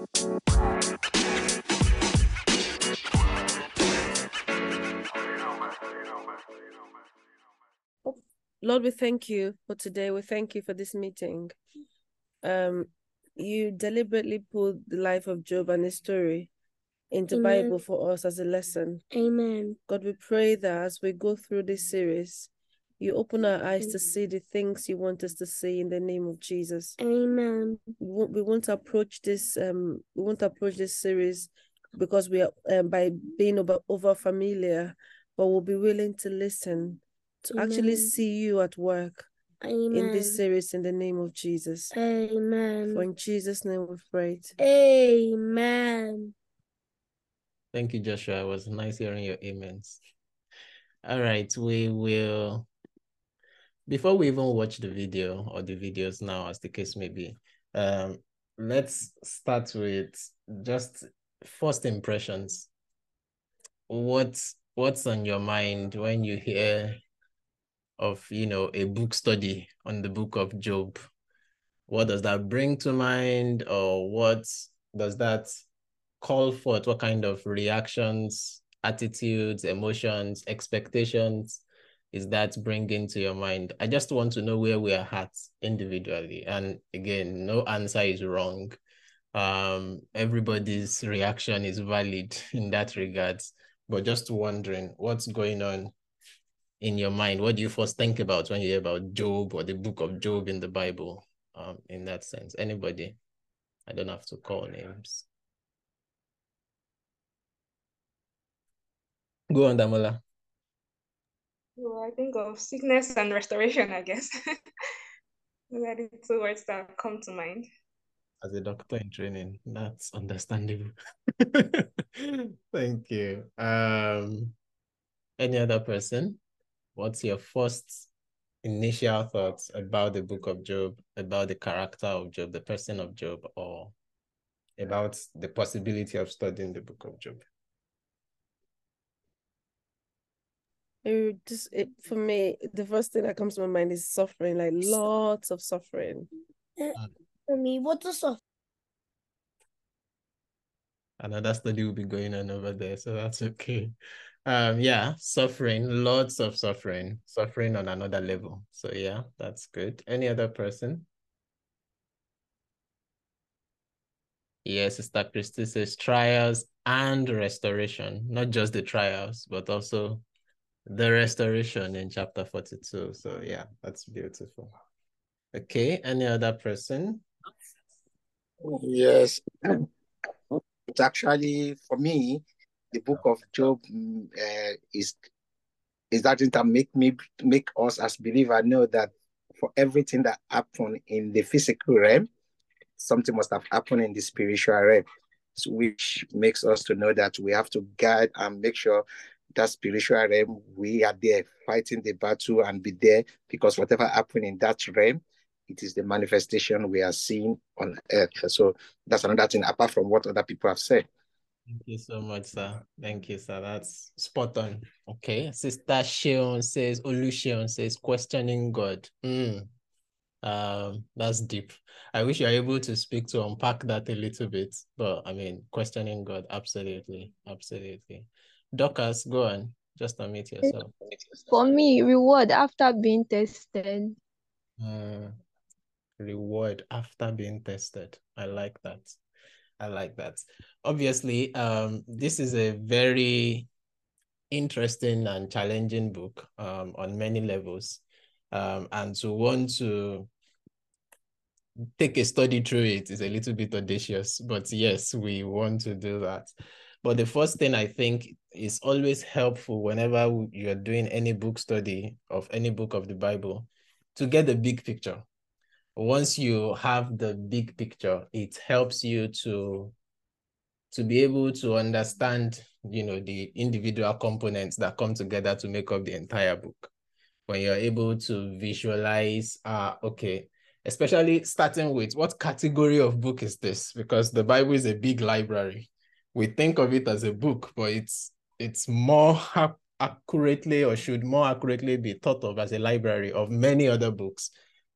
Lord, we thank you for today. We thank you for this meeting. You deliberately put the life of Job and his story in the Bible for us as a lesson. Amen. God, we pray that as we go through this series, you open our eyes to see the things you want us to see in the name of Jesus. Amen. We won't approach this series because we are by being over familiar, but we'll be willing to listen to actually see you at work in this series in the name of Jesus. Amen. For in Jesus' name we've prayed. Amen. Thank you, Joshua. It was nice hearing your amens. All right, we will, before we even watch the video or the videos now, as the case may be, let's start with just first impressions. What's on your mind when you hear of, a book study on the book of Job? What does that bring to mind, or what does that call forth? What kind of reactions, attitudes, emotions, expectations is that bringing to your mind? I just want to know where we are at individually. And again, no answer is wrong. Everybody's reaction is valid in that regard, but just wondering what's going on in your mind. What do you first think about when you hear about Job or the book of Job in the Bible? In that sense, anybody? I don't have to call names. Go on, Damola. Well, I think of sickness and restoration, I guess. Those are the two words that come to mind. As a doctor in training, that's understandable. Thank you. Any other person? What's your first initial thoughts about the book of Job, about the character of Job, the person of Job, or about the possibility of studying the book of Job? For me, the first thing that comes to my mind is suffering, like lots of suffering. For me, what's the suffering? Another study will be going on over there, so that's okay. Yeah, suffering, lots of suffering on another level. So yeah, that's good. Any other person? Yes, Sister Christy says trials and restoration, not just the trials, but also the restoration in chapter 42. So yeah, that's beautiful. Okay, any other person? Yes. It's actually, for me, the book of Job is that it can make us as believers know that for everything that happened in the physical realm, something must have happened in the spiritual realm, which makes us to know that we have to guide and make sure that spiritual realm, we are there fighting the battle and be there, because whatever happened in that realm, it is the manifestation we are seeing on earth. So that's another thing apart from what other people have said. Thank you so much, sir. Thank you, sir. That's spot on. Okay. Sister Sheon says, Oluseun says, questioning God. That's deep. I wish you're able to speak to unpack that a little bit, but I mean, questioning God, absolutely, absolutely. Dorcas, go on. Just unmute yourself. For me, reward after being tested. Reward after being tested. I like that. I like that. Obviously, this is a very interesting and challenging book on many levels. And to want to take a study through it is a little bit audacious, but yes, we want to do that. But the first thing I think is always helpful whenever you're doing any book study of any book of the Bible to get the big picture. Once you have the big picture, it helps you to be able to understand, the individual components that come together to make up the entire book. When you're able to visualize, okay, especially starting with what category of book is this? Because the Bible is a big library. We think of it as a book, but it's more accurately, or should more accurately be thought of as a library of many other books.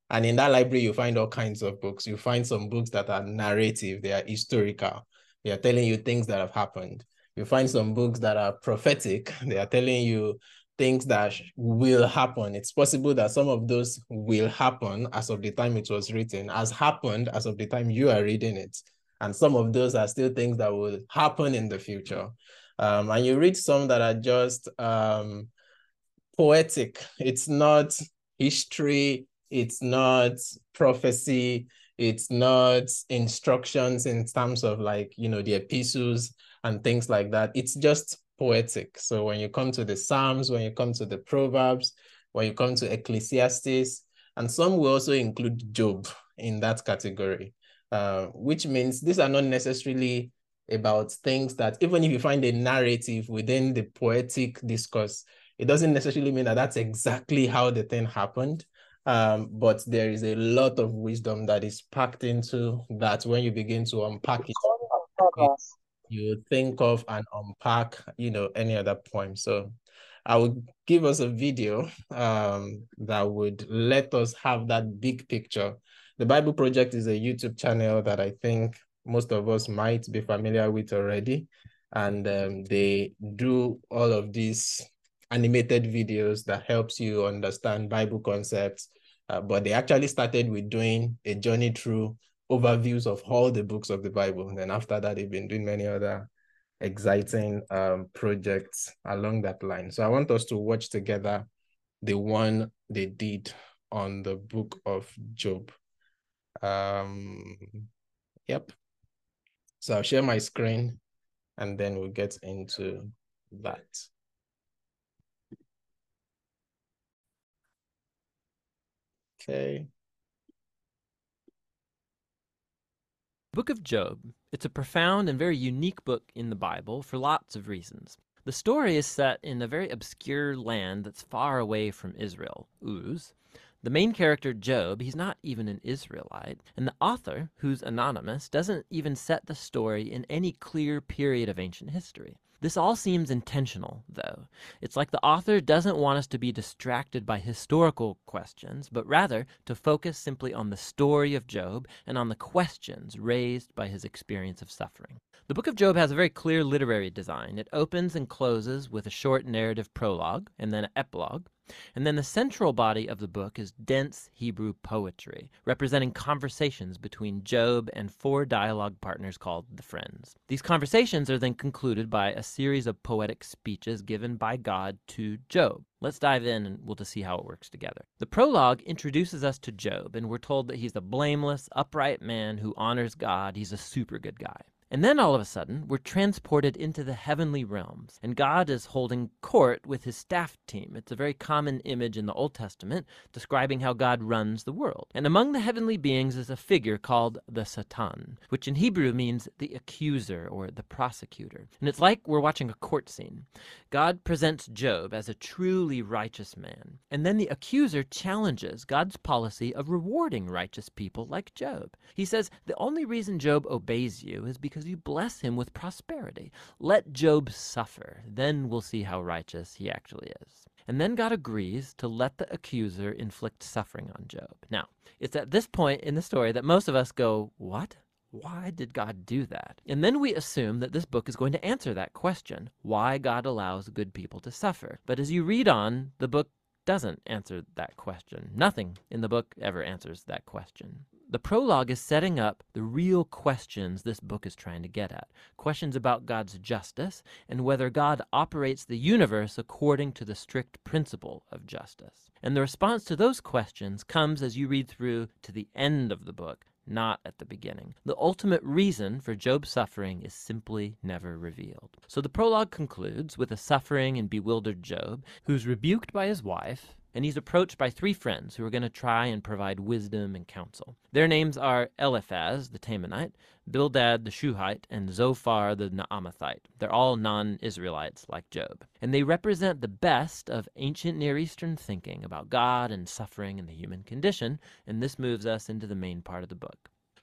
And in that library, you find all kinds of books. You find some books that are narrative, they are historical. They are telling you things that have happened. You find some books that are prophetic. They are telling you things that will happen. It's possible that some of those will happen as of the time it was written, as happened as of the time you are reading it. And some of those are still things that will happen in the future. And you read some that are just poetic. It's not history. It's not prophecy. It's not instructions in terms of like, the epistles and things like that. It's just poetic. So when you come to the Psalms, when you come to the Proverbs, when you come to Ecclesiastes, and some will also include Job in that category, which means these are not necessarily about things that, even if you find a narrative within the poetic discourse, it doesn't necessarily mean that that's exactly how the thing happened. But there is a lot of wisdom that is packed into that when you begin to unpack it, you think of and unpack, any other poem. So I would give us a video that would let us have that big picture. The Bible Project is a YouTube channel that I think most of us might be familiar with already. And they do all of these animated videos that helps you understand Bible concepts. But they actually started with doing a journey through overviews of all the books of the Bible. And then after that, they've been doing many other exciting projects along that line. So I want us to watch together the one they did on the book of Job. Yep. So I'll share my screen and then we'll get into that. Okay. Book of Job. It's a profound and very unique book in the Bible for lots of reasons. The story is set in a very obscure land that's far away from Israel, Uz. The main character, Job, he's not even an Israelite, and the author, who's anonymous, doesn't even set the story in any clear period of ancient history. This all seems intentional, though. It's like the author doesn't want us to be distracted by historical questions, but rather to focus simply on the story of Job and on the questions raised by his experience of suffering. The book of Job has a very clear literary design. It opens and closes with a short narrative prologue and then an epilogue. And then the central body of the book is dense Hebrew poetry, representing conversations between Job and 4 dialogue partners called the Friends. These conversations are then concluded by a series of poetic speeches given by God to Job. Let's dive in and we'll just see how it works together. The prologue introduces us to Job, and we're told that he's a blameless, upright man who honors God. He's a super good guy. And then all of a sudden, we're transported into the heavenly realms, and God is holding court with his staff team. It's a very common image in the Old Testament describing how God runs the world. And among the heavenly beings is a figure called the Satan, which in Hebrew means the accuser or the prosecutor. And it's like we're watching a court scene. God presents Job as a truly righteous man, and then the accuser challenges God's policy of rewarding righteous people like Job. He says, the only reason Job obeys you is because you bless him with prosperity. Let Job suffer, then we'll see how righteous he actually is. And then God agrees to let the accuser inflict suffering on Job. Now, it's at this point in the story that most of us go, what? Why did God do that? And then we assume that this book is going to answer that question, why God allows good people to suffer. But as you read on, the book doesn't answer that question. Nothing in the book ever answers that question. The prologue is setting up the real questions this book is trying to get at. Questions about God's justice and whether God operates the universe according to the strict principle of justice. And the response to those questions comes as you read through to the end of the book, not at the beginning. The ultimate reason for Job's suffering is simply never revealed. So the prologue concludes with a suffering and bewildered Job, who's rebuked by his wife, and he's approached by 3 friends who are going to try and provide wisdom and counsel. Their names are Eliphaz, the Temanite, Bildad, the Shuhite, and Zophar, the Naamathite. They're all non-Israelites like Job. And they represent the best of ancient Near Eastern thinking about God and suffering and the human condition, and this moves us into the main part of the book.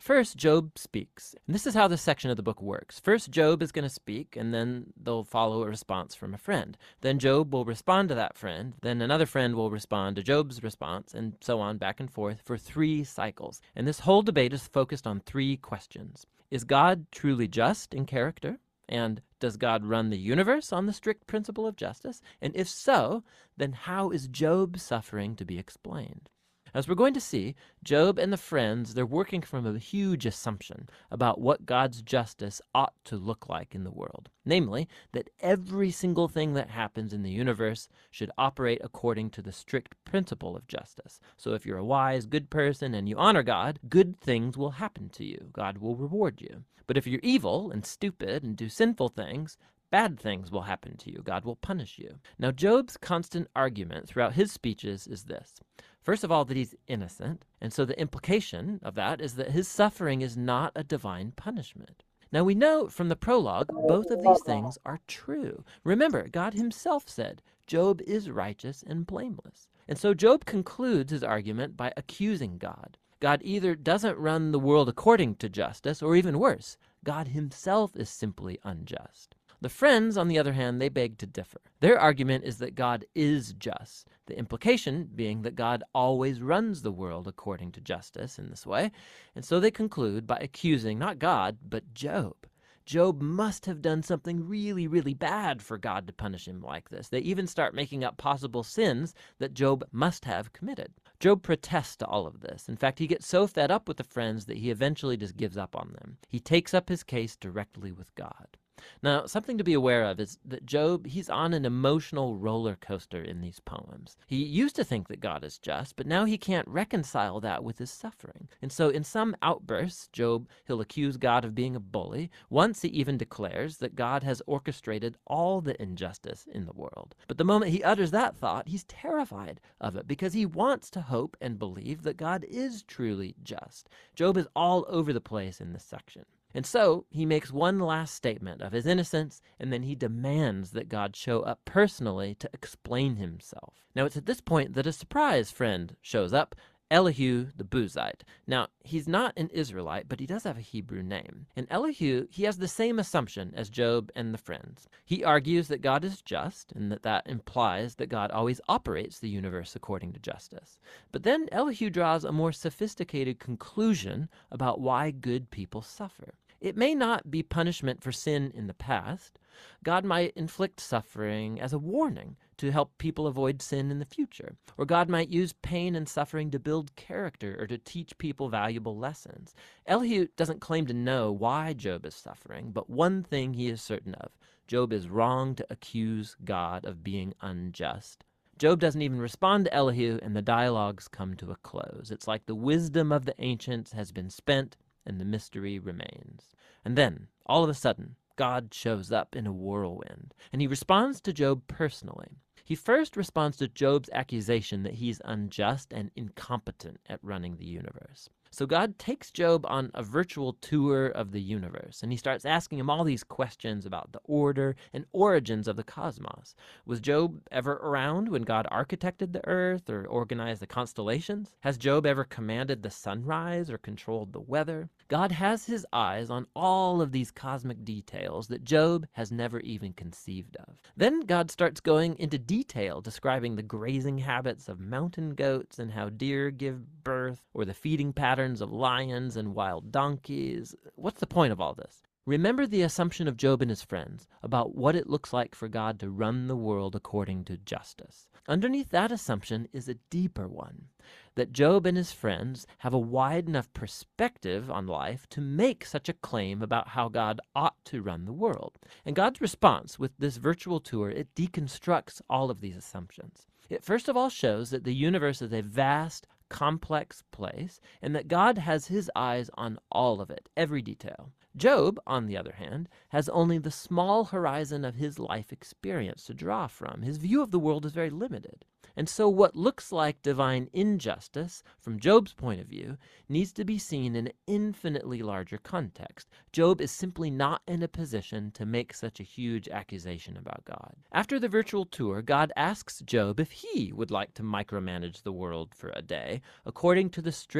First, Job speaks. And this is how this section of the book works. First, Job is going to speak, and then they'll follow a response from a friend. Then Job will respond to that friend. Then another friend will respond to Job's response, and so on back and forth for 3 cycles. And this whole debate is focused on 3 questions. Is God truly just in character? And does God run the universe on the strict principle of justice? And if so, then how is Job's suffering to be explained? As we're going to see, Job and the friends, they're working from a huge assumption about what God's justice ought to look like in the world. Namely, that every single thing that happens in the universe should operate according to the strict principle of justice. So if you're a wise, good person and you honor God, good things will happen to you. God will reward you. But if you're evil and stupid and do sinful things, bad things will happen to you. God will punish you. Now, Job's constant argument throughout his speeches is this. First of all, that he's innocent, and so the implication of that is that his suffering is not a divine punishment. Now, we know from the prologue, both of these things are true. Remember, God himself said, Job is righteous and blameless. And so Job concludes his argument by accusing God. God either doesn't run the world according to justice, or even worse, God himself is simply unjust. The friends, on the other hand, they beg to differ. Their argument is that God is just, the implication being that God always runs the world according to justice in this way, and so they conclude by accusing not God, but Job. Job must have done something really, really bad for God to punish him like this. They even start making up possible sins that Job must have committed. Job protests to all of this. In fact, he gets so fed up with the friends that he eventually just gives up on them. He takes up his case directly with God. Now, something to be aware of is that Job, he's on an emotional roller coaster in these poems. He used to think that God is just, but now he can't reconcile that with his suffering. And so in some outbursts, Job, he'll accuse God of being a bully. Once he even declares that God has orchestrated all the injustice in the world. But the moment he utters that thought, he's terrified of it because he wants to hope and believe that God is truly just. Job is all over the place in this section. And so he makes one last statement of his innocence, and then he demands that God show up personally to explain himself. Now, it's at this point that a surprise friend shows up, Elihu the Buzite. Now, he's not an Israelite, but he does have a Hebrew name. And Elihu, he has the same assumption as Job and the friends. He argues that God is just, and that implies that God always operates the universe according to justice. But then Elihu draws a more sophisticated conclusion about why good people suffer. It may not be punishment for sin in the past. God might inflict suffering as a warning to help people avoid sin in the future. Or God might use pain and suffering to build character or to teach people valuable lessons. Elihu doesn't claim to know why Job is suffering, but one thing he is certain of. Job is wrong to accuse God of being unjust. Job doesn't even respond to Elihu, and the dialogues come to a close. It's like the wisdom of the ancients has been spent, and the mystery remains. And then, all of a sudden, God shows up in a whirlwind, and he responds to Job personally. He first responds to Job's accusation that he's unjust and incompetent at running the universe. So God takes Job on a virtual tour of the universe, and he starts asking him all these questions about the order and origins of the cosmos. Was Job ever around when God architected the earth or organized the constellations? Has Job ever commanded the sunrise or controlled the weather? God has his eyes on all of these cosmic details that Job has never even conceived of. Then God starts going into detail describing the grazing habits of mountain goats and how deer give birth, or the feeding patterns of lions and wild donkeys. What's the point of all this? Remember the assumption of Job and his friends about what it looks like for God to run the world according to justice. Underneath that assumption is a deeper one, that Job and his friends have a wide enough perspective on life to make such a claim about how God ought to run the world. And God's response with this virtual tour, it deconstructs all of these assumptions. It first of all shows that the universe is a vast, complex place, and that God has his eyes on all of it, every detail. Job, on the other hand, has only the small horizon of his life experience to draw from. His view of the world is very limited. And so what looks like divine injustice, from Job's point of view, needs to be seen in an infinitely larger context. Job is simply not in a position to make such a huge accusation about God. After the virtual tour, God asks Job if he would like to micromanage the world for a day, according to the strict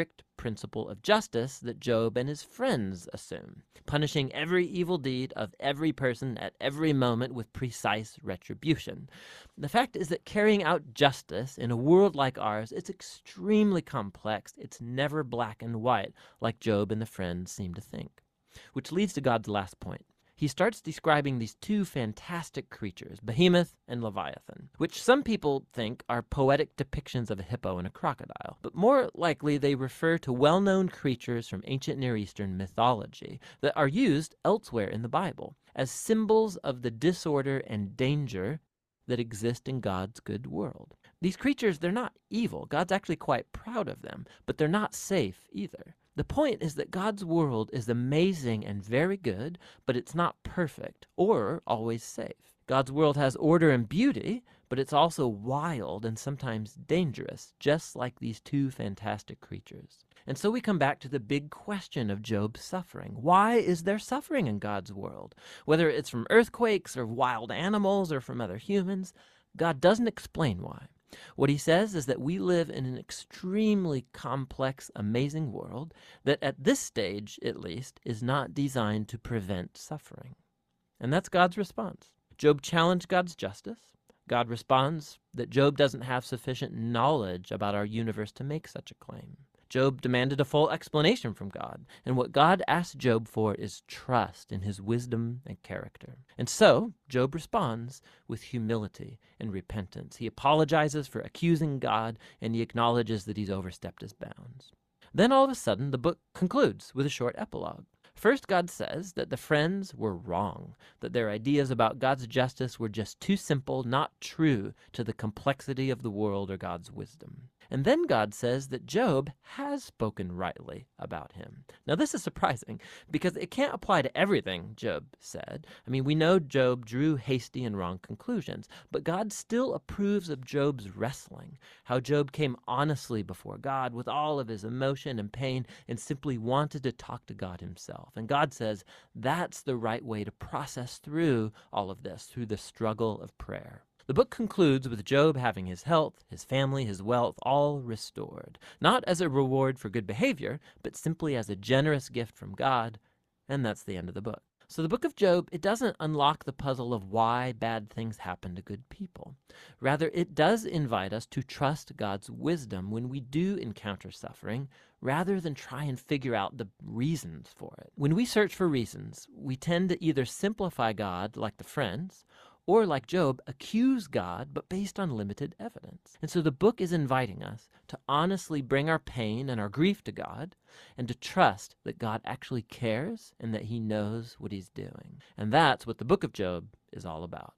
principle of justice that Job and his friends assume, punishing every evil deed of every person at every moment with precise retribution. The fact is that carrying out justice in a world like ours, it's extremely complex. It's never black and white, like Job and the friends seem to think. Which leads to God's last point. He starts describing these two fantastic creatures, Behemoth and Leviathan, which some people think are poetic depictions of a hippo and a crocodile. But more likely, they refer to well-known creatures from ancient Near Eastern mythology that are used elsewhere in the Bible as symbols of the disorder and danger that exist in God's good world. These creatures, they're not evil. God's actually quite proud of them, but they're not safe either. The point is that God's world is amazing and very good, but it's not perfect or always safe. God's world has order and beauty, but it's also wild and sometimes dangerous, just like these two fantastic creatures. And so we come back to the big question of Job's suffering. Why is there suffering in God's world? Whether it's from earthquakes or wild animals or from other humans, God doesn't explain why. What he says is that we live in an extremely complex, amazing world that at this stage, at least, is not designed to prevent suffering. And that's God's response. Job challenged God's justice. God responds that Job doesn't have sufficient knowledge about our universe to make such a claim. Job demanded a full explanation from God, and what God asked Job for is trust in his wisdom and character. And so, Job responds with humility and repentance. He apologizes for accusing God, and he acknowledges that he's overstepped his bounds. Then all of a sudden, the book concludes with a short epilogue. First, God says that the friends were wrong, that their ideas about God's justice were just too simple, not true to the complexity of the world or God's wisdom. And then God says that Job has spoken rightly about him. Now, this is surprising because it can't apply to everything Job said. I mean, we know Job drew hasty and wrong conclusions, but God still approves of Job's wrestling, how Job came honestly before God with all of his emotion and pain and simply wanted to talk to God himself. And God says that's the right way to process through all of this, through the struggle of prayer. The book concludes with Job having his health, his family, his wealth all restored, not as a reward for good behavior, but simply as a generous gift from God, and that's the end of the book. So the book of Job, it doesn't unlock the puzzle of why bad things happen to good people. Rather, it does invite us to trust God's wisdom when we do encounter suffering, rather than try and figure out the reasons for it. When we search for reasons, we tend to either simplify God like the friends, or like Job, accuse God, but based on limited evidence. And so the book is inviting us to honestly bring our pain and our grief to God, and to trust that God actually cares and that he knows what he's doing. And that's what the book of Job is all about.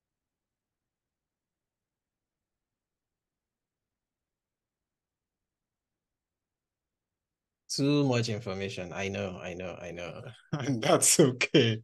Too much information. I know. And that's okay.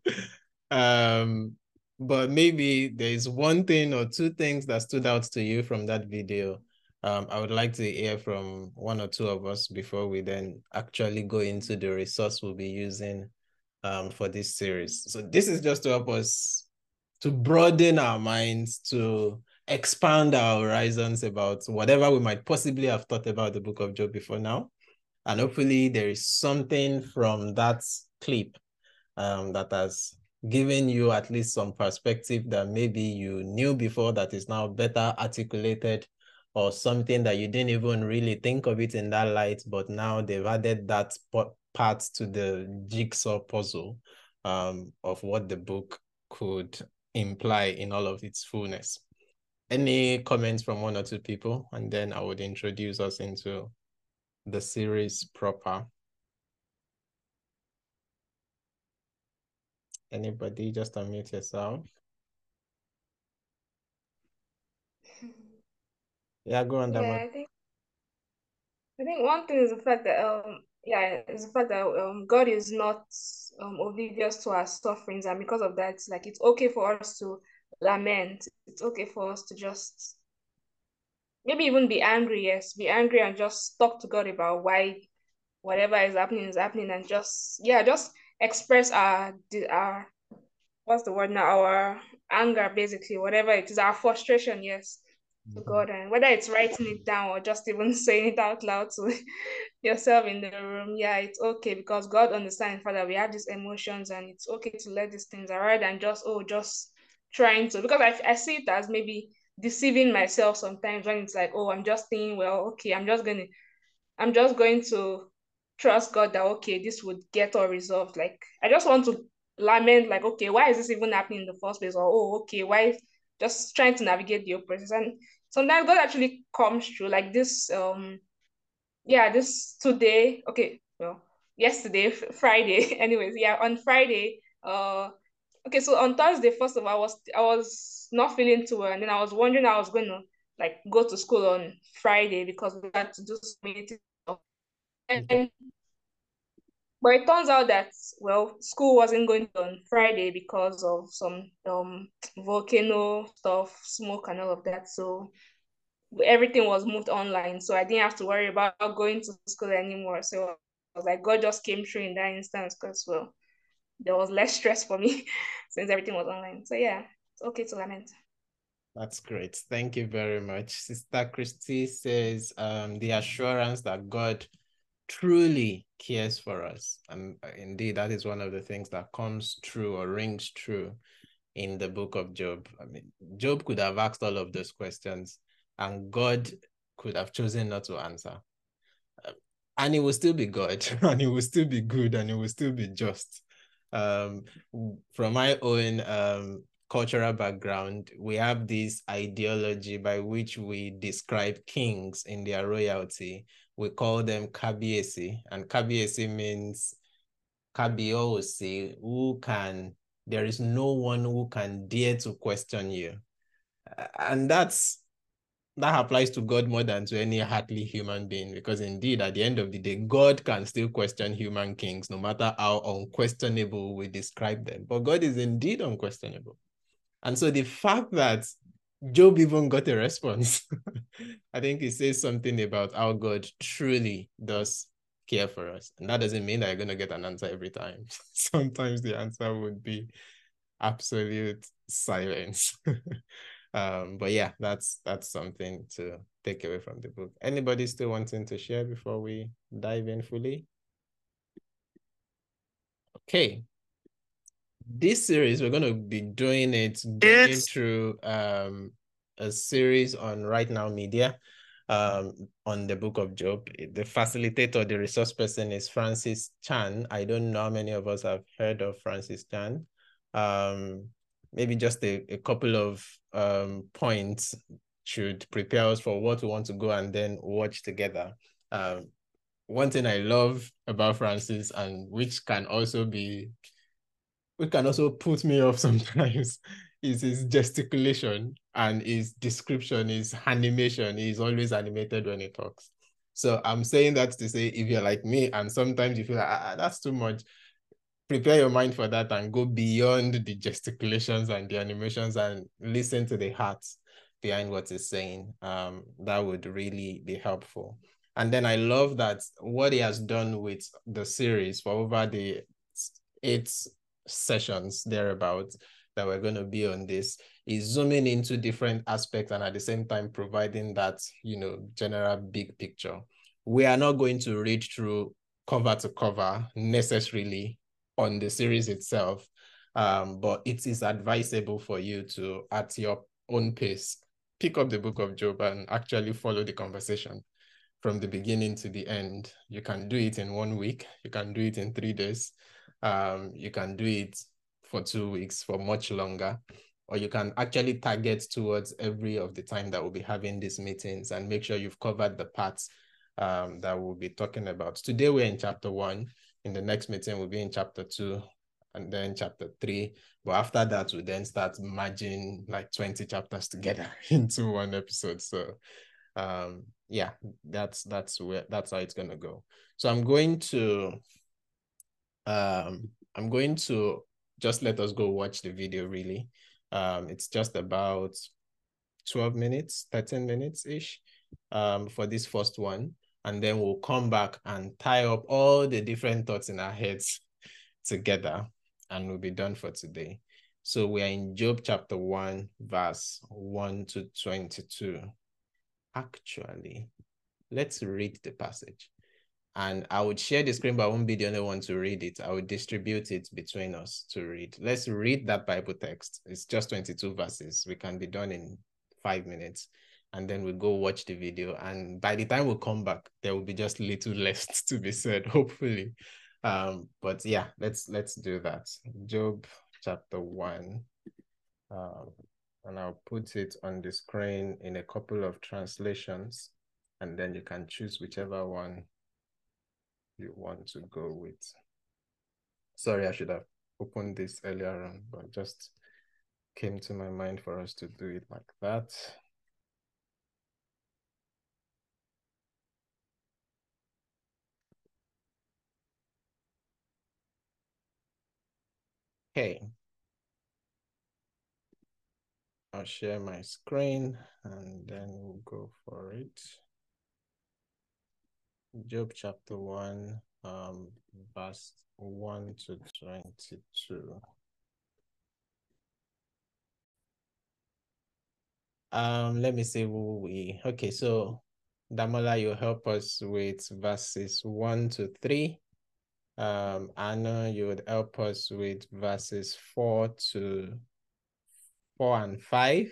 But maybe there's one thing or two things that stood out to you from that video. I would like to hear from one or two of us before we then actually go into the resource we'll be using for this series. So this is just to help us to broaden our minds, to expand our horizons about whatever we might possibly have thought about the book of Job before now. And hopefully there is something from that clip that has given you at least some perspective that maybe you knew before that is now better articulated, or something that you didn't even really think of it in that light, but now they've added that part to the jigsaw puzzle of what the book could imply in all of its fullness. Any comments from one or two people? And then I would introduce us into the series proper. Anybody, just unmute yourself. Yeah, go on, Dama. I think one thing is the fact that God is not oblivious to our sufferings, and because of that, like, it's okay for us to lament. It's okay for us to just maybe even be angry. Yes, be angry and just talk to God about why whatever is happening, and just express our what's the word now? Our anger, basically, whatever it is, our frustration. Yes, to God, and whether it's writing it down or just even saying it out loud to yourself in the room, yeah, it's okay because God understands, Father, we have these emotions and it's okay to let these things out rather than just trying to, because I see it as maybe deceiving myself sometimes when it's like, oh, I'm just thinking, well, okay, I'm just going to trust God that okay, this would get all resolved. Like I just want to lament, like, okay, why is this even happening in the first place? Or oh, okay, why just trying to navigate the process. And sometimes God actually comes through like this this today, okay, well, yesterday, Friday, anyways, yeah, on Friday, okay, so on Thursday, first of all, I was not feeling too well, and then I was wondering how I was going to like go to school on Friday because we had to do community stuff. And but it turns out that well, school wasn't going on Friday because of some volcano stuff, smoke and all of that. So everything was moved online. So I didn't have to worry about going to school anymore. So I was like, God just came through in that instance because well, there was less stress for me since everything was online. So yeah, it's okay to lament. That's great. Thank you very much. Sister Christy says the assurance that God truly cares for us. And indeed, that is one of the things that comes true or rings true in the book of Job. I mean, Job could have asked all of those questions and God could have chosen not to answer. And it will still be God, and it will still be good, and it will still be just. From my own cultural background, we have this ideology by which we describe kings in their royalty. We call them Kabiesi, and Kabiesi means Kabiosi, there is no one who can dare to question you. And that applies to God more than to any earthly human being, because indeed, at the end of the day, God can still question human kings, no matter how unquestionable we describe them. But God is indeed unquestionable. And so the fact that Job even got a response, I think it says something about how God truly does care for us. And that doesn't mean that you're going to get an answer every time. Sometimes the answer would be absolute silence. But yeah, that's something to take away from the book. Anybody still wanting to share before we dive in fully? Okay. This series, we're going to be doing it going through a series on Right Now Media on the book of Job. The facilitator, the resource person is Francis Chan. I don't know how many of us have heard of Francis Chan. Maybe just a couple of points should prepare us for what we want to go and then watch together. One thing I love about Francis, and which can also put me off sometimes, is his gesticulation and his description, his animation. He's always animated when he talks. So I'm saying that to say, if you're like me and sometimes you feel like, that's too much, prepare your mind for that and go beyond the gesticulations and the animations and listen to the heart behind what he's saying. That would really be helpful. And then I love that what he has done with the series for over the 8 sessions thereabouts that we're going to be on this is zooming into different aspects and at the same time providing that, general big picture. We are not going to read through cover to cover necessarily on the series itself, but it is advisable for you to, at your own pace, pick up the book of Job and actually follow the conversation from the beginning to the end. You can do it in 1 week. You can do it in 3 days. You can do it for 2 weeks, for much longer, or you can actually target towards every of the time that we'll be having these meetings and make sure you've covered the parts that we'll be talking about. Today, we're in chapter 1. In the next meeting, we'll be in chapter 2 and then chapter 3. But after that, we then start merging like 20 chapters together into one episode. So yeah, that's how it's going to go. So I'm going to just let us go watch the video, really. It's just about 12 minutes, 13 minutes-ish for this first one. And then we'll come back and tie up all the different thoughts in our heads together, and we'll be done for today. So we are in Job chapter 1, verse 1 to 22. Actually, let's read the passage. And I would share the screen, but I won't be the only one to read it. I would distribute it between us to read. Let's read that Bible text. It's just 22 verses. We can be done in 5 minutes. And then we'll go watch the video. And by the time we come back, there will be just little less to be said, hopefully. But yeah, let's do that. Job chapter 1. And I'll put it on the screen in a couple of translations. And then you can choose whichever one you want to go with. Sorry, I should have opened this earlier on, but just came to my mind for us to do it like that. Okay. I'll share my screen and then we'll go for it. Job chapter 1, verse 1 to 22. Let me see who we, okay, so Damola, you help us with verses 1 to 3. Anna, you would help us with verses 4 and 5.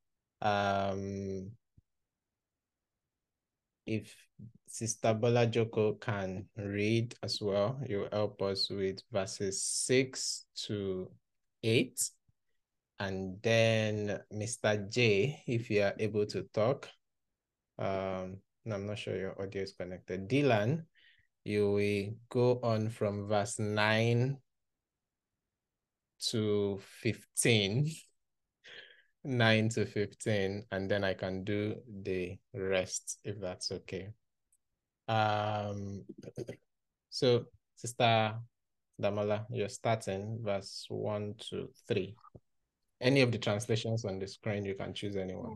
If Sister Bola Joko can read as well, you help us with verses 6 to 8. And then Mr. J, if you are able to talk. No, I'm not sure your audio is connected. Dylan, you will go on from verse 9 to 15. 9 to 15, and then I can do the rest if that's okay. So Sister Damola, you're starting verse 1 to 3. Any of the translations on the screen, you can choose anyone.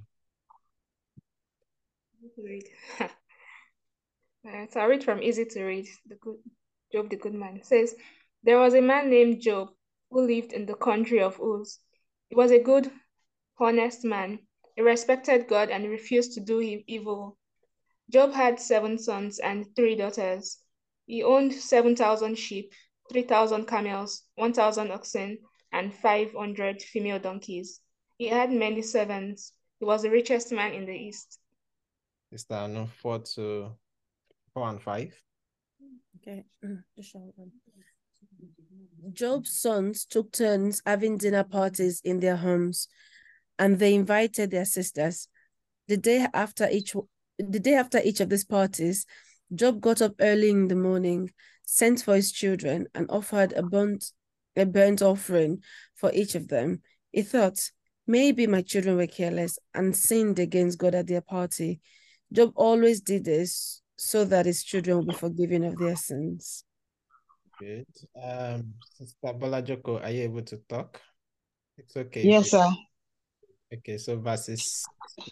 So I read from Easy to Read. Job the Good Man. It says, there was a man named Job who lived in the country of Uz. He was a good, honest man. He respected God and refused to do evil. Job had 7 sons and 3 daughters. He owned 7,000 sheep, 3,000 camels, 1,000 oxen, and 500 female donkeys. He had many servants. He was the richest man in the East. Is that no 4 and 5? Okay. Job's sons took turns having dinner parties in their homes, and they invited their sisters. The day after each of these parties, Job got up early in the morning, sent for his children, and offered a burnt offering for each of them. He thought, maybe my children were careless and sinned against God at their party. Job always did this so that his children will be forgiven of their sins. Good. Sister Bola Joko, are you able to talk? It's okay. Yes, sir. Okay, so verses.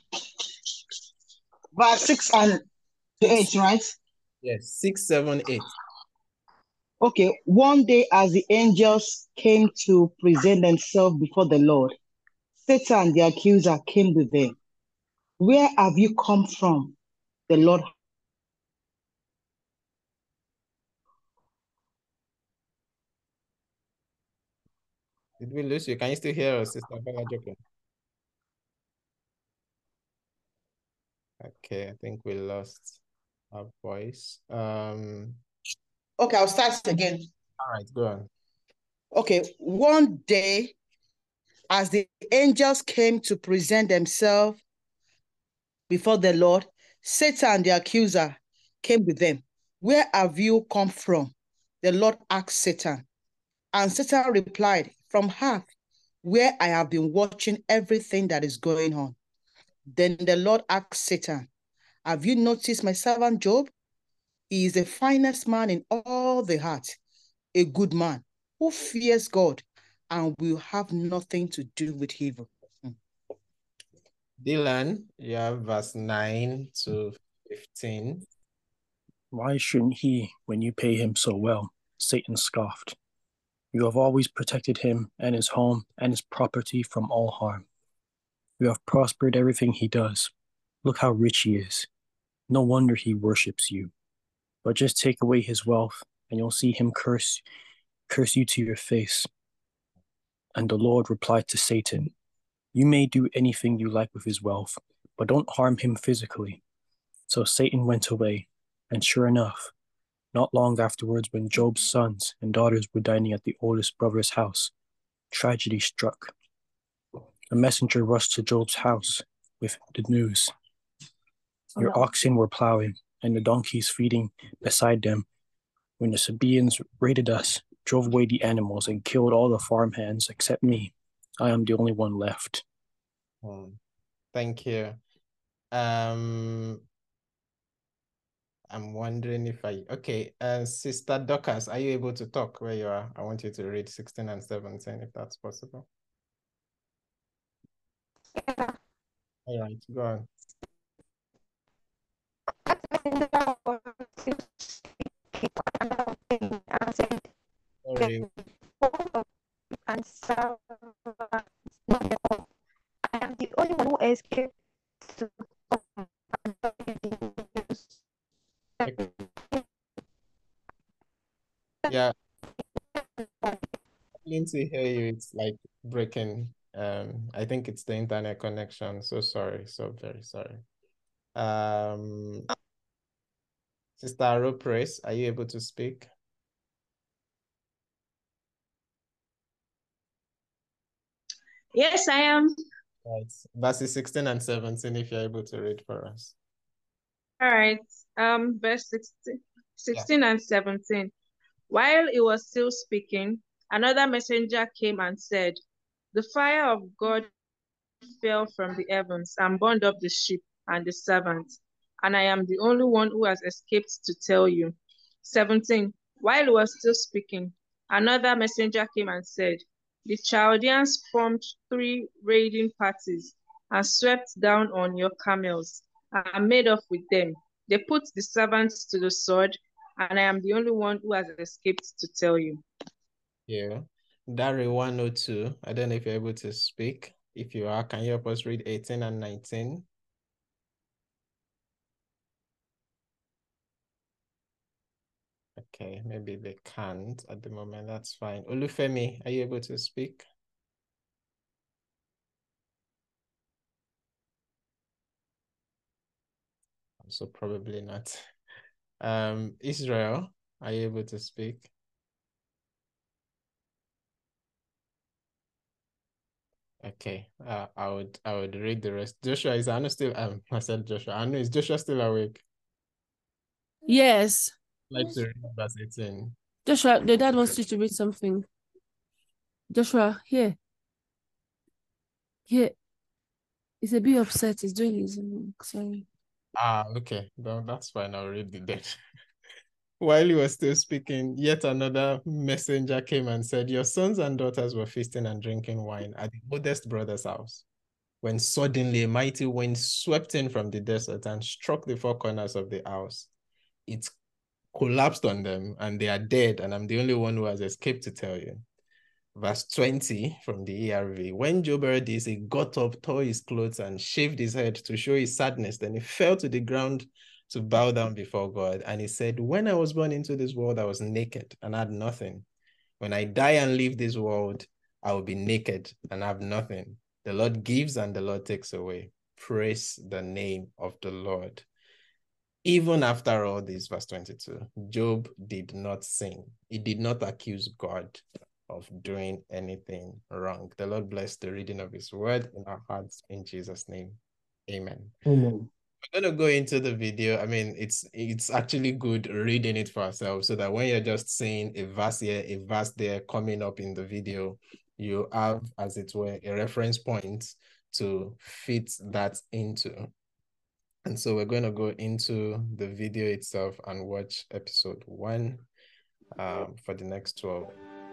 Verse 6 and 8, right? Yes, 6, 7, 8. Okay. One day, as the angels came to present themselves before the Lord, Satan, the accuser, came with them. Where have you come from? The Lord. Did we lose you? Can you still hear us, Sister Bola Joko? Okay, I think we lost our voice. Okay, I'll start again. All right, go on. Okay, one day, as the angels came to present themselves before the Lord, Satan, the accuser, came with them. Where have you come from? The Lord asked Satan. And Satan replied, from earth, where I have been watching everything that is going on. Then the Lord asked Satan, have you noticed my servant Job? He is the finest man in all the earth, a good man who fears God and will have nothing to do with evil. Dylan, you have verse 9 to 15. Why shouldn't he when you pay him so well? Satan scoffed. You have always protected him and his home and his property from all harm. You have prospered everything he does. Look how rich he is. No wonder he worships you. But just take away his wealth, and you'll see him curse you to your face. And the Lord replied to Satan, You may do anything you like with his wealth, but don't harm him physically. So Satan went away, and sure enough, not long afterwards, when Job's sons and daughters were dining at the oldest brother's house, tragedy struck. A messenger rushed to Job's house with the news. Your oxen were plowing, and the donkeys feeding beside them, when the Sabaeans raided us, drove away the animals, and killed all the farmhands except me. I am the only one left. Thank you. I'm wondering if okay, Sister Dorcas, are you able to talk where you are? I want you to read 16 and 17 if that's possible. Yeah. All right, go on. Sorry. I am the only one who escaped to Yeah. Lindsay, hear you. It's like breaking. I think it's the internet connection. So sorry. So very sorry. Sister Aropraise, are you able to speak? Yes, I am. Right. Verses 16 and 17, if you're able to read for us. All right. Verse 16 and 17. While he was still speaking, another messenger came and said, The fire of God fell from the heavens and burned up the sheep and the servants, and I am the only one who has escaped to tell you. 17. While he was still speaking, another messenger came and said, The Chaldeans formed 3 raiding parties and swept down on your camels and made off with them. They put the servants to the sword, and I am the only one who has escaped to tell you. Yeah. Dari 102, I don't know if you're able to speak. If you are, can you help us read 18 and 19? Okay, maybe they can't at the moment. That's fine. Olufemi, are you able to speak? So probably not. Israel, are you able to speak? Okay, I would read the rest. Joshua, is Anu still I said Joshua. Anu, is Joshua still awake? Yes. I'd like to read verse 18. Joshua, the dad wants you to read something. Joshua, here. Here. He's a bit upset. He's doing his sorry. Okay. No, that's fine. I'll read the dead. While he was still speaking, yet another messenger came and said, Your sons and daughters were feasting and drinking wine at the oldest brother's house, when suddenly a mighty wind swept in from the desert and struck the 4 corners of the house. It collapsed on them, and they are dead, and I'm the only one who has escaped to tell you. Verse 20 from the ERV. When Job heard this, he got up, tore his clothes, and shaved his head to show his sadness. Then he fell to the ground to bow down before God. And he said, When I was born into this world, I was naked and had nothing. When I die and leave this world, I will be naked and have nothing. The Lord gives and the Lord takes away. Praise the name of the Lord. Even after all this, verse 22, Job did not sin. He did not accuse God of doing anything wrong. The Lord bless the reading of his word in our hearts in Jesus' name. Amen. Amen. We're going to go into the video. I mean, it's actually good reading it for ourselves so that when you're just seeing a verse here, a verse there coming up in the video, you have, as it were, a reference point to fit that into. And so we're going to go into the video itself and watch episode 1 for the next 12.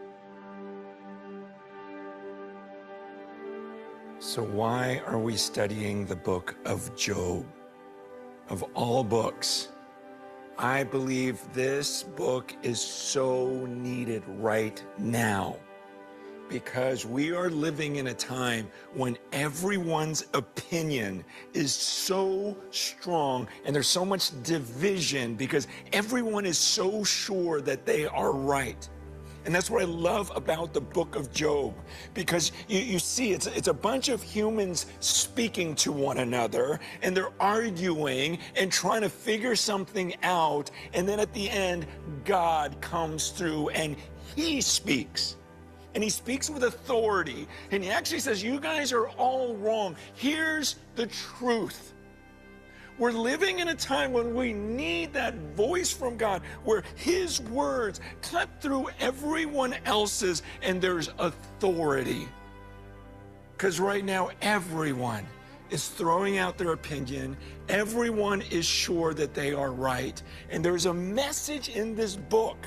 So why are we studying the book of Job? Of all books, I believe this book is so needed right now, because we are living in a time when everyone's opinion is so strong and there's so much division because everyone is so sure that they are right. And that's what I love about the book of Job, because you see it's a bunch of humans speaking to one another, and they're arguing and trying to figure something out. And then at the end, God comes through and he speaks. And he speaks with authority. And he actually says, you guys are all wrong. Here's the truth. We're living in a time when we need that voice from God, where his words cut through everyone else's, and there's authority. Because right now, everyone is throwing out their opinion. Everyone is sure that they are right. And there's a message in this book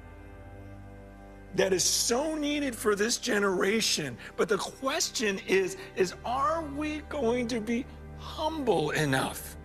that is so needed for this generation. But the question is are we going to be humble enough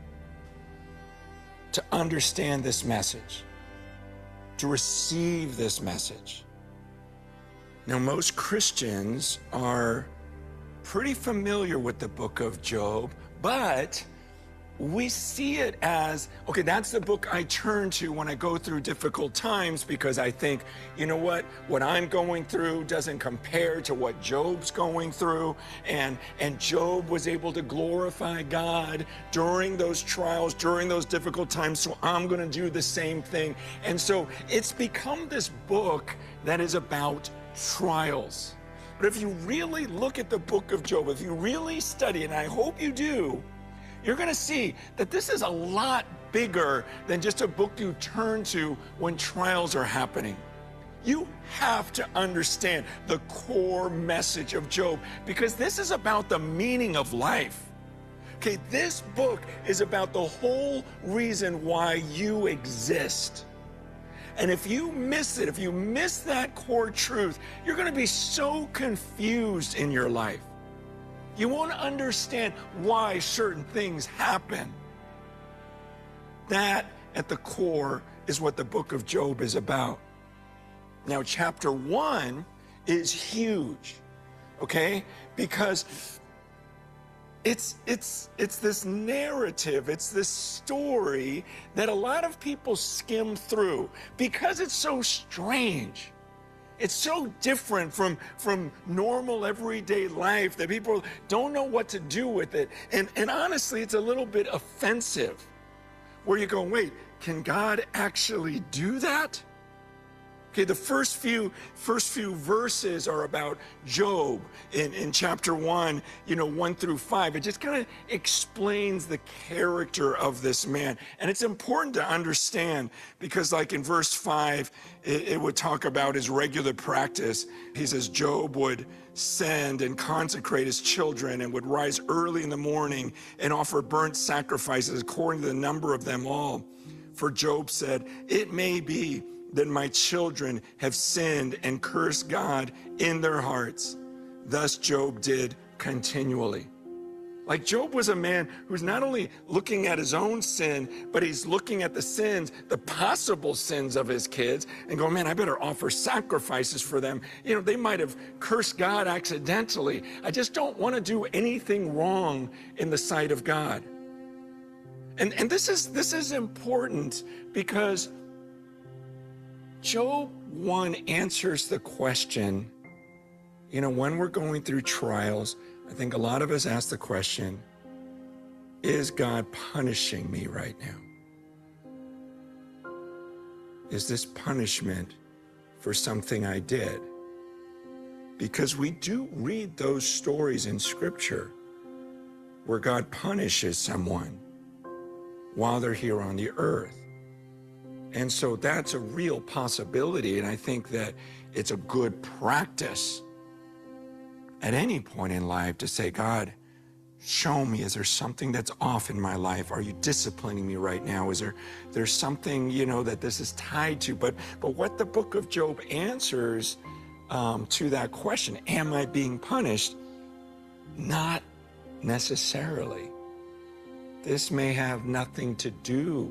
to understand this message, to receive this message? Now, most Christians are pretty familiar with the book of Job, but we see it as, okay, that's the book I turn to when I go through difficult times, because I think, you know what I'm going through doesn't compare to what Job's going through. And Job was able to glorify God during those trials, during those difficult times, so I'm going to do the same thing. And so it's become this book that is about trials. But if you really look at the book of Job, if you really study, and I hope you do, you're going to see that this is a lot bigger than just a book you turn to when trials are happening. You have to understand the core message of Job, because this is about the meaning of life. Okay, this book is about the whole reason why you exist. And if you miss it, if you miss that core truth, you're going to be so confused in your life. You won't understand why certain things happen. That, at the core, is what the book of Job is about. Now, chapter 1 is huge, okay? Because it's this narrative, it's this story that a lot of people skim through because it's so strange. It's so different from normal everyday life that people don't know what to do with it. And honestly, it's a little bit offensive, where you go, wait, can God actually do that? Okay, the first few verses are about Job in chapter 1, 1 through 5. It just kind of explains the character of this man. And it's important to understand, because like in verse 5, it would talk about his regular practice. He says Job would send and consecrate his children and would rise early in the morning and offer burnt sacrifices according to the number of them all. For Job said, it may be that my children have sinned and cursed God in their hearts. Thus Job did continually. Like, Job was a man who's not only looking at his own sin, but he's looking at the sins, the possible sins of his kids, and going, man, I better offer sacrifices for them. They might have cursed God accidentally. I just don't want to do anything wrong in the sight of God. And this is important, because Job 1 answers the question, when we're going through trials, I think a lot of us ask the question, is God punishing me right now? Is this punishment for something I did? Because we do read those stories in Scripture where God punishes someone while they're here on the earth. And so that's a real possibility, and I think that it's a good practice at any point in life to say, God, show me, is there something that's off in my life? Are you disciplining me right now? Is there's something, that this is tied to? But what the book of Job answers to that question, am I being punished? Not necessarily. This may have nothing to do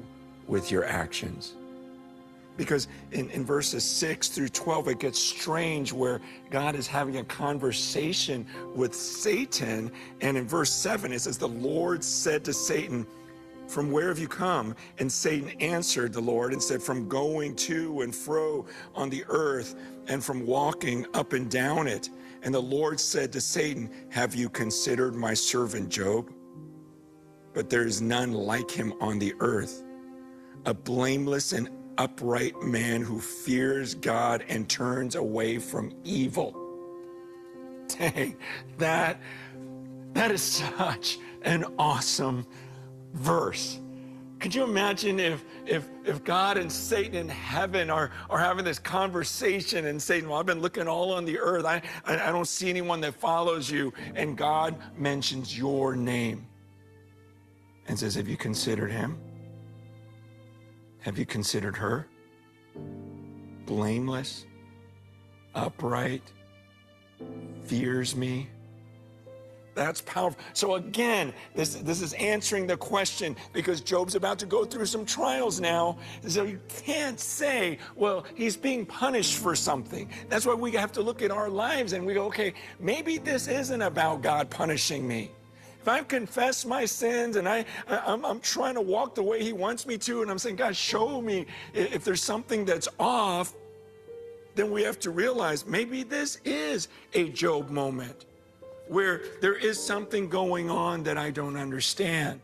with your actions. Because in verses 6 through 12, it gets strange where God is having a conversation with Satan. And in verse 7, it says, the Lord said to Satan, from where have you come? And Satan answered the Lord and said, from going to and fro on the earth and from walking up and down it. And the Lord said to Satan, have you considered my servant Job? But there is none like him on the earth, a blameless and upright man who fears God and turns away from evil. Dang, that is such an awesome verse. Could you imagine if God and Satan in heaven are having this conversation, and Satan, well, I've been looking all on the earth. I don't see anyone that follows you. And God mentions your name and says, have you considered him? Have you considered her? Blameless, upright, fears me. That's powerful. So again, this is answering the question, because Job's about to go through some trials now. So you can't say, well, he's being punished for something. That's why we have to look at our lives and we go, okay, maybe this isn't about God punishing me. If I've confessed my sins and I'm trying to walk the way he wants me to, and I'm saying, God, show me if there's something that's off, then we have to realize maybe this is a Job moment where there is something going on that I don't understand.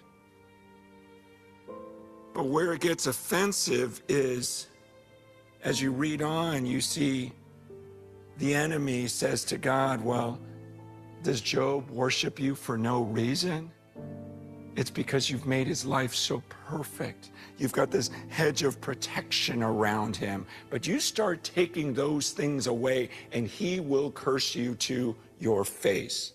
But where it gets offensive is, as you read on, you see the enemy says to God, well, does Job worship you for no reason? It's because you've made his life so perfect. You've got this hedge of protection around him. But you start taking those things away and he will curse you to your face.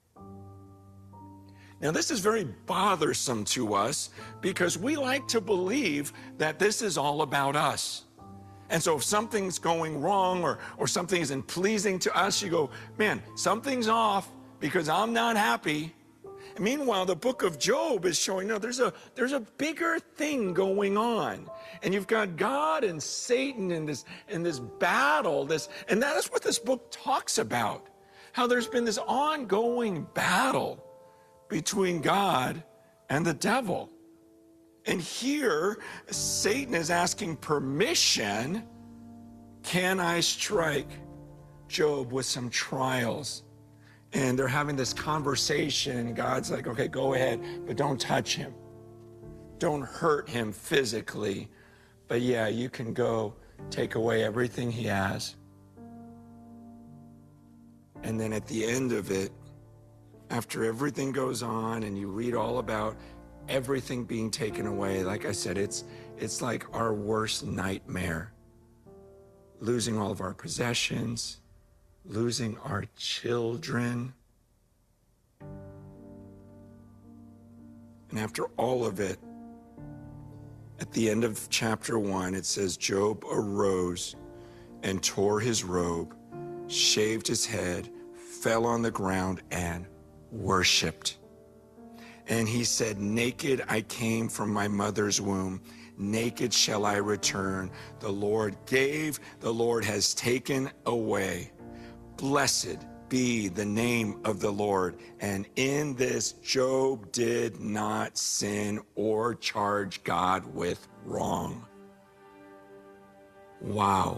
Now, this is very bothersome to us because we like to believe that this is all about us. And so if something's going wrong or something isn't pleasing to us, you go, man, something's off because I'm not happy. And meanwhile, the book of Job is showing, no, there's a bigger thing going on. And you've got God and Satan in this battle, and that is what this book talks about. How there's been this ongoing battle between God and the devil. And here, Satan is asking permission. Can I strike Job with some trials? And they're having this conversation, and God's like, okay, go ahead, but don't touch him. Don't hurt him physically. But yeah, you can go take away everything he has. And then at the end of it, after everything goes on and you read all about everything being taken away, like I said, it's like our worst nightmare. Losing all of our possessions, losing our children. And after all of it, at the end of chapter 1, it says, Job arose and tore his robe, shaved his head, fell on the ground, and worshipped. And he said, naked I came from my mother's womb, naked shall I return. The Lord gave, the Lord has taken away. Blessed be the name of the Lord. And in this, Job did not sin or charge God with wrong. Wow.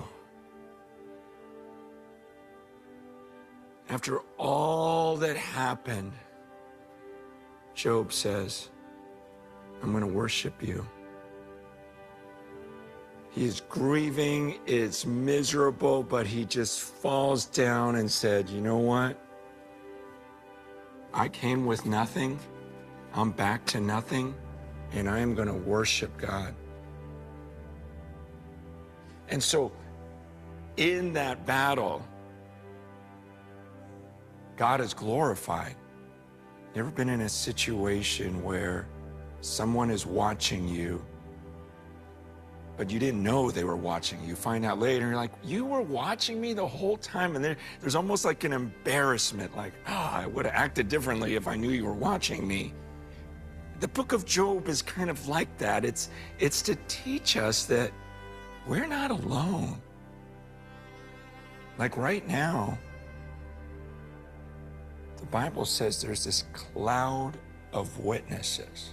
After all that happened, Job says, I'm going to worship you. He is grieving, it's miserable, but he just falls down and said, you know what? I came with nothing. I'm back to nothing, and I am going to worship God. And so in that battle, God is glorified. You ever been in a situation where someone is watching you, but you didn't know they were watching you? You find out later, and you're like, you were watching me the whole time? And there's almost like an embarrassment, like, I would have acted differently if I knew you were watching me. The book of Job is kind of like that. It's to teach us that we're not alone. Like right now, the Bible says there's this cloud of witnesses.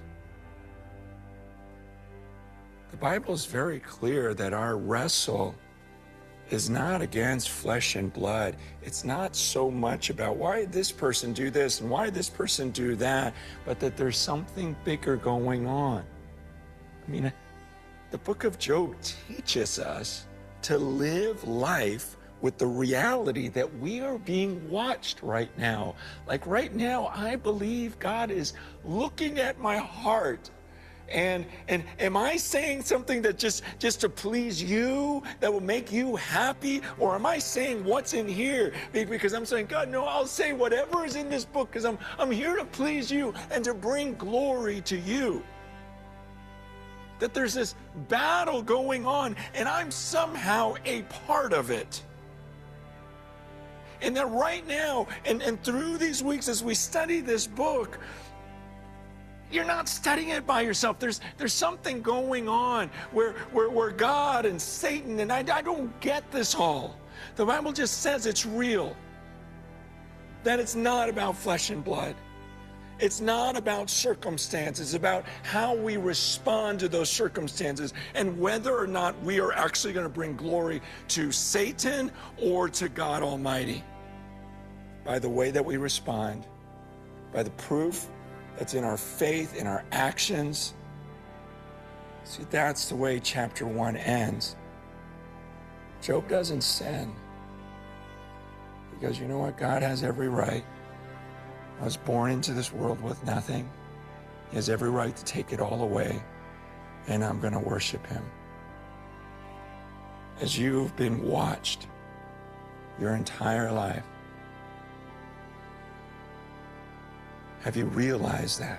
The Bible is very clear that our wrestle is not against flesh and blood. It's not so much about why did this person do this and why did this person do that, but that there's something bigger going on. I mean, the book of Job teaches us to live life with the reality that we are being watched right now. Like right now, I believe God is looking at my heart. And am I saying something that just to please you, that will make you happy? Or am I saying what's in here? Because I'm saying, God, no, I'll say whatever is in this book because I'm here to please you and to bring glory to you. That there's this battle going on and I'm somehow a part of it. And that right now and through these weeks as we study this book, you're not studying it by yourself. There's something going on where God and Satan, and I don't get this all. The Bible just says it's real. That it's not about flesh and blood. It's not about circumstances. It's about how we respond to those circumstances and whether or not we are actually going to bring glory to Satan or to God Almighty. By the way that we respond, by the proof that's in our faith, in our actions. See, that's the way chapter 1 ends. Job doesn't sin. Because you know what? God has every right. I was born into this world with nothing. He has every right to take it all away. And I'm going to worship him. As you've been watched your entire life, have you realized that?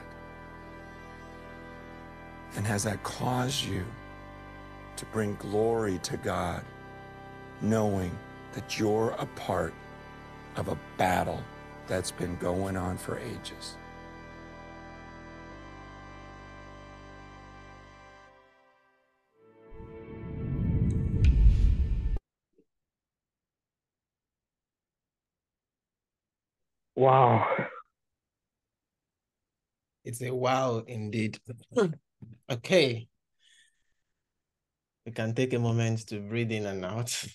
And has that caused you to bring glory to God, knowing that you're a part of a battle that's been going on for ages? Wow. It's a wow indeed. Okay. We can take a moment to breathe in and out.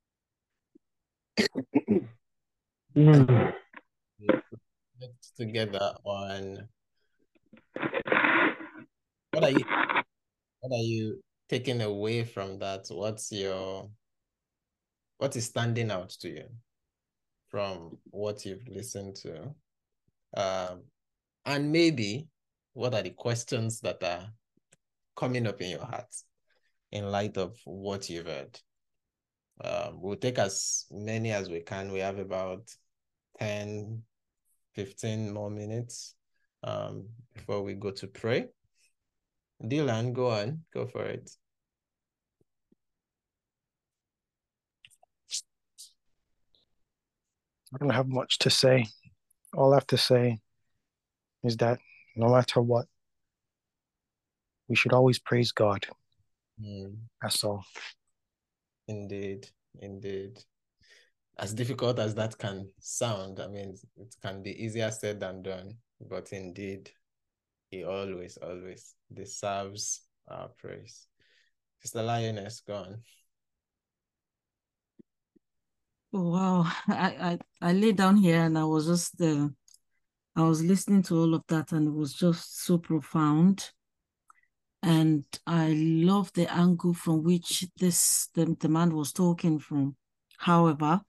Let's together on what are you taking away from that? What is standing out to you from what you've listened to? And maybe what are the questions that are coming up in your heart in light of what you've heard? We'll take as many as we can. We have about 10, 15 more minutes before we go to pray. Dylan, go on. Go for it. I don't have much to say. All I have to say is that no matter what, we should always praise God. That's all. Indeed, indeed. As difficult as that can sound, I mean, it can be easier said than done, but indeed, he always deserves our praise. Sister Lioness, go on. Oh, wow. I lay down here and I was just I was listening to all of that and it was just so profound. And I love the angle from which the man was talking from. However,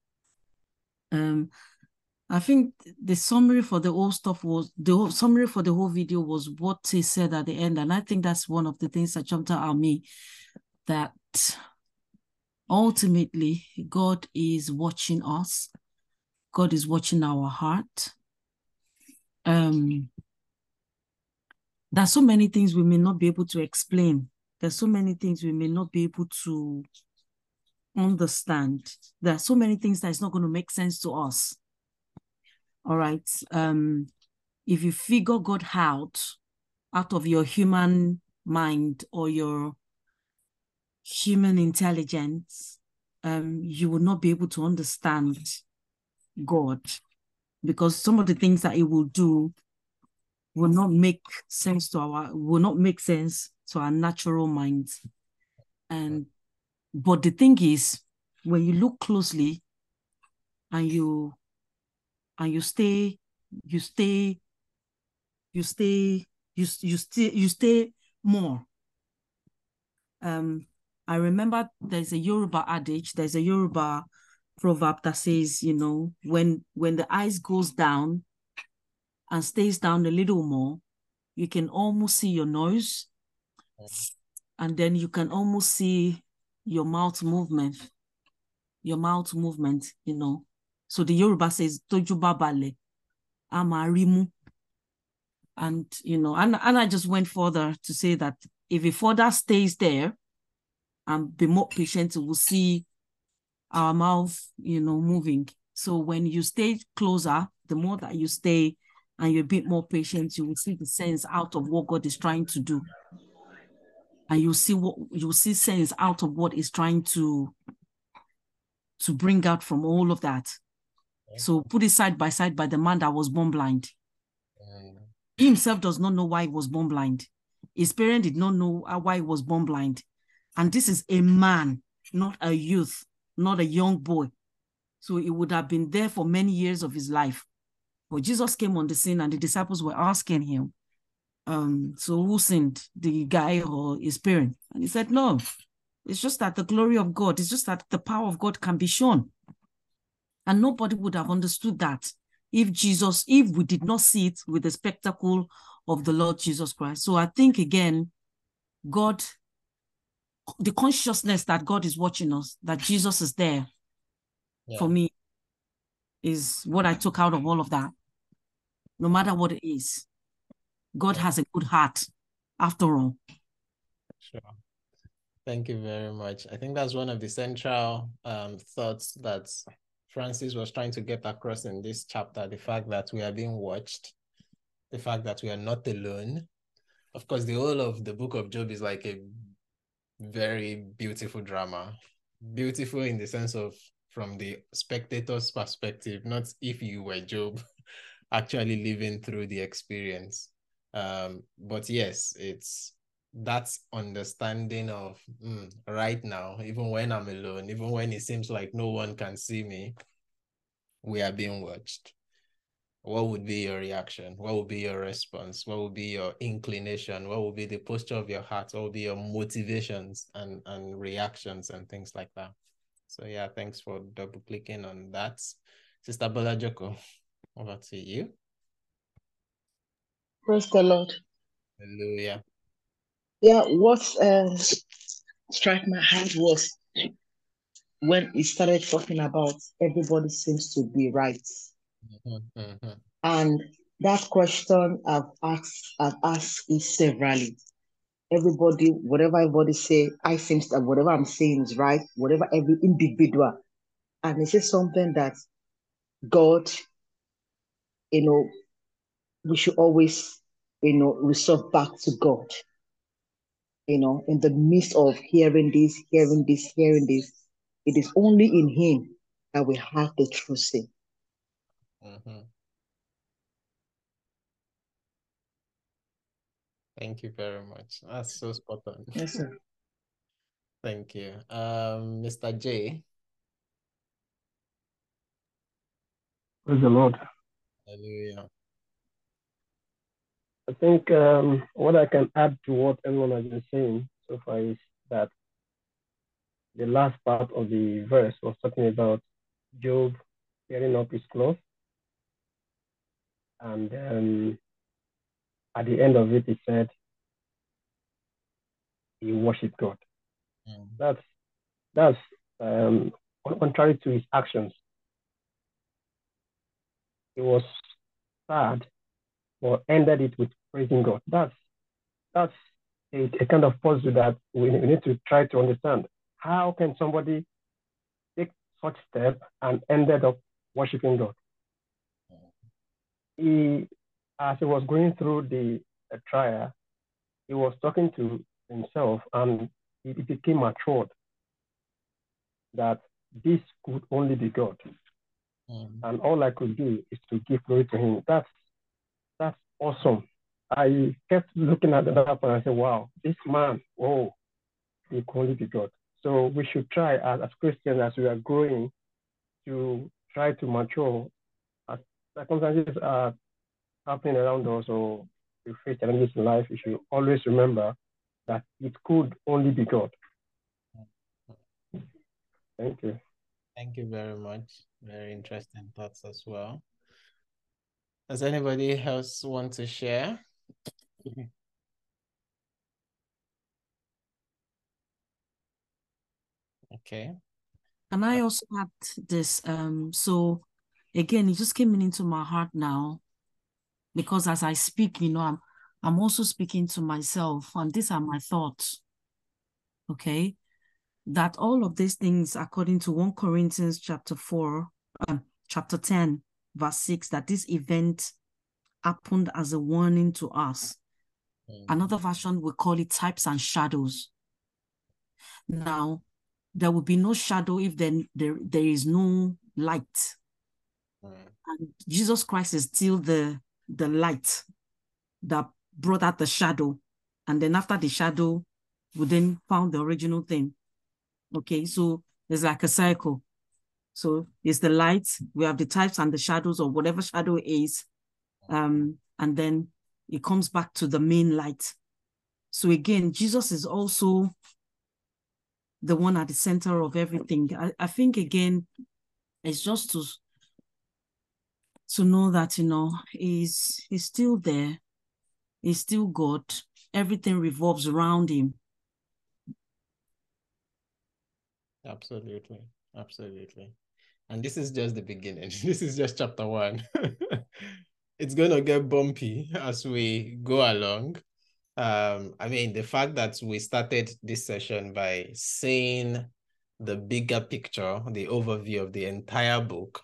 I think the summary for the whole stuff was, the summary for the whole video was what he said at the end. And I think that's one of the things that jumped out at me, that ultimately God is watching us. God is watching our heart. There's so many things we may not be able to explain. There's so many things we may not be able to understand. There are so many things that is not going to make sense to us. All right. If you figure God out, out of your human mind or your human intelligence, you will not be able to understand God, because some of the things that He will do will not make sense to our natural minds. But the thing is, when you look closely and you stay more. I remember there's a Yoruba adage, there's a Yoruba proverb that says, when the eyes goes down and stays down a little more, you can almost see your nose, and then you can almost see your mouth movement. So the Yoruba says, Toju babale, amarimu. And, and I just went further to say that if it further stays there and be more patient, we'll see our mouth, moving. So when you stay closer, the more that you stay and you're a bit more patient, you will see the sense out of what God is trying to do. And you'll see sense out of what is trying to bring out from all of that. So put it side by side by the man that was born blind. He himself does not know why he was born blind. His parents did not know why he was born blind. And this is a man, not a youth, not a young boy. So he would have been there for many years of his life. But Jesus came on the scene and the disciples were asking him, so who sinned, the guy or his parent? And he said, no, it's just that the glory of God, it's just that the power of God can be shown. And nobody would have understood that if we did not see it with the spectacle of the Lord Jesus Christ. So I think, again, God, the consciousness that God is watching us, that Jesus is there, for me, is what I took out of all of that. No matter what it is, God has a good heart, after all. Sure. Thank you very much. I think that's one of the central thoughts that Francis was trying to get across in this chapter, the fact that we are being watched, the fact that we are not alone. Of course, the whole of the book of Job is like a very beautiful drama. Beautiful in the sense of from the spectator's perspective, not if you were Job actually living through the experience. But yes, it's that understanding of right now, even when I'm alone, even when it seems like no one can see me, we are being watched. What would be your reaction? What would be your response? What would be your inclination? What would be the posture of your heart? What would be your motivations and reactions and things like that? So yeah, thanks for double clicking on that. Sister Bola Joko, over to you. Praise the Lord. Hallelujah. Yeah, what struck my heart was when he started talking about everybody seems to be right. And that question I've asked it severally. Everybody, whatever everybody say, I think that whatever I'm saying is right, whatever every individual. And it's just something that God, we should always, resort back to God. In the midst of hearing this, it is only in Him that we have the true say. Thank you very much. That's so spot on. Yes, sir. Thank you. Mr. J. Praise the Lord. Hallelujah. I think what I can add to what everyone has been saying so far is that the last part of the verse was talking about Job tearing up his clothes. And at the end of it, he said he worshiped God. That's contrary to his actions. He was sad, but ended it with praising God. That's a kind of puzzle that we need to try to understand. How can somebody take such step and ended up worshiping God? As he was going through the trial, he was talking to himself, and he became matured that this could only be God. And all I could do is to give glory to him. That's awesome. I kept looking at that and I said, wow, this man, oh, it could only be God. So we should try as Christians, as we are growing, to try to mature as circumstances are happening around us or we face challenges in life. We should always remember that it could only be God. Thank you. Thank you very much. Very interesting thoughts as well. Does anybody else want to share? Okay. And I also had this, so again, it just came into my heart now, because as I speak, I'm also speaking to myself, and these are my thoughts, okay? That all of these things, according to 1 Corinthians chapter 10, verse 6, that this event happened as a warning to us. Another version will call it types and shadows. Now, there will be no shadow if there is no light. And Jesus Christ is still the light that brought out the shadow. And then after the shadow, we then found the original thing. Okay, so there's like a cycle. So it's the light, we have the types and the shadows, or whatever shadow is. And then it comes back to the main light. So again, Jesus is also the one at the center of everything. I think, again, it's just to know that, he's still there. He's still God. Everything revolves around him. Absolutely. Absolutely. And this is just the beginning. This is just chapter 1. It's going to get bumpy as we go along. I mean, the fact that we started this session by saying the bigger picture, the overview of the entire book,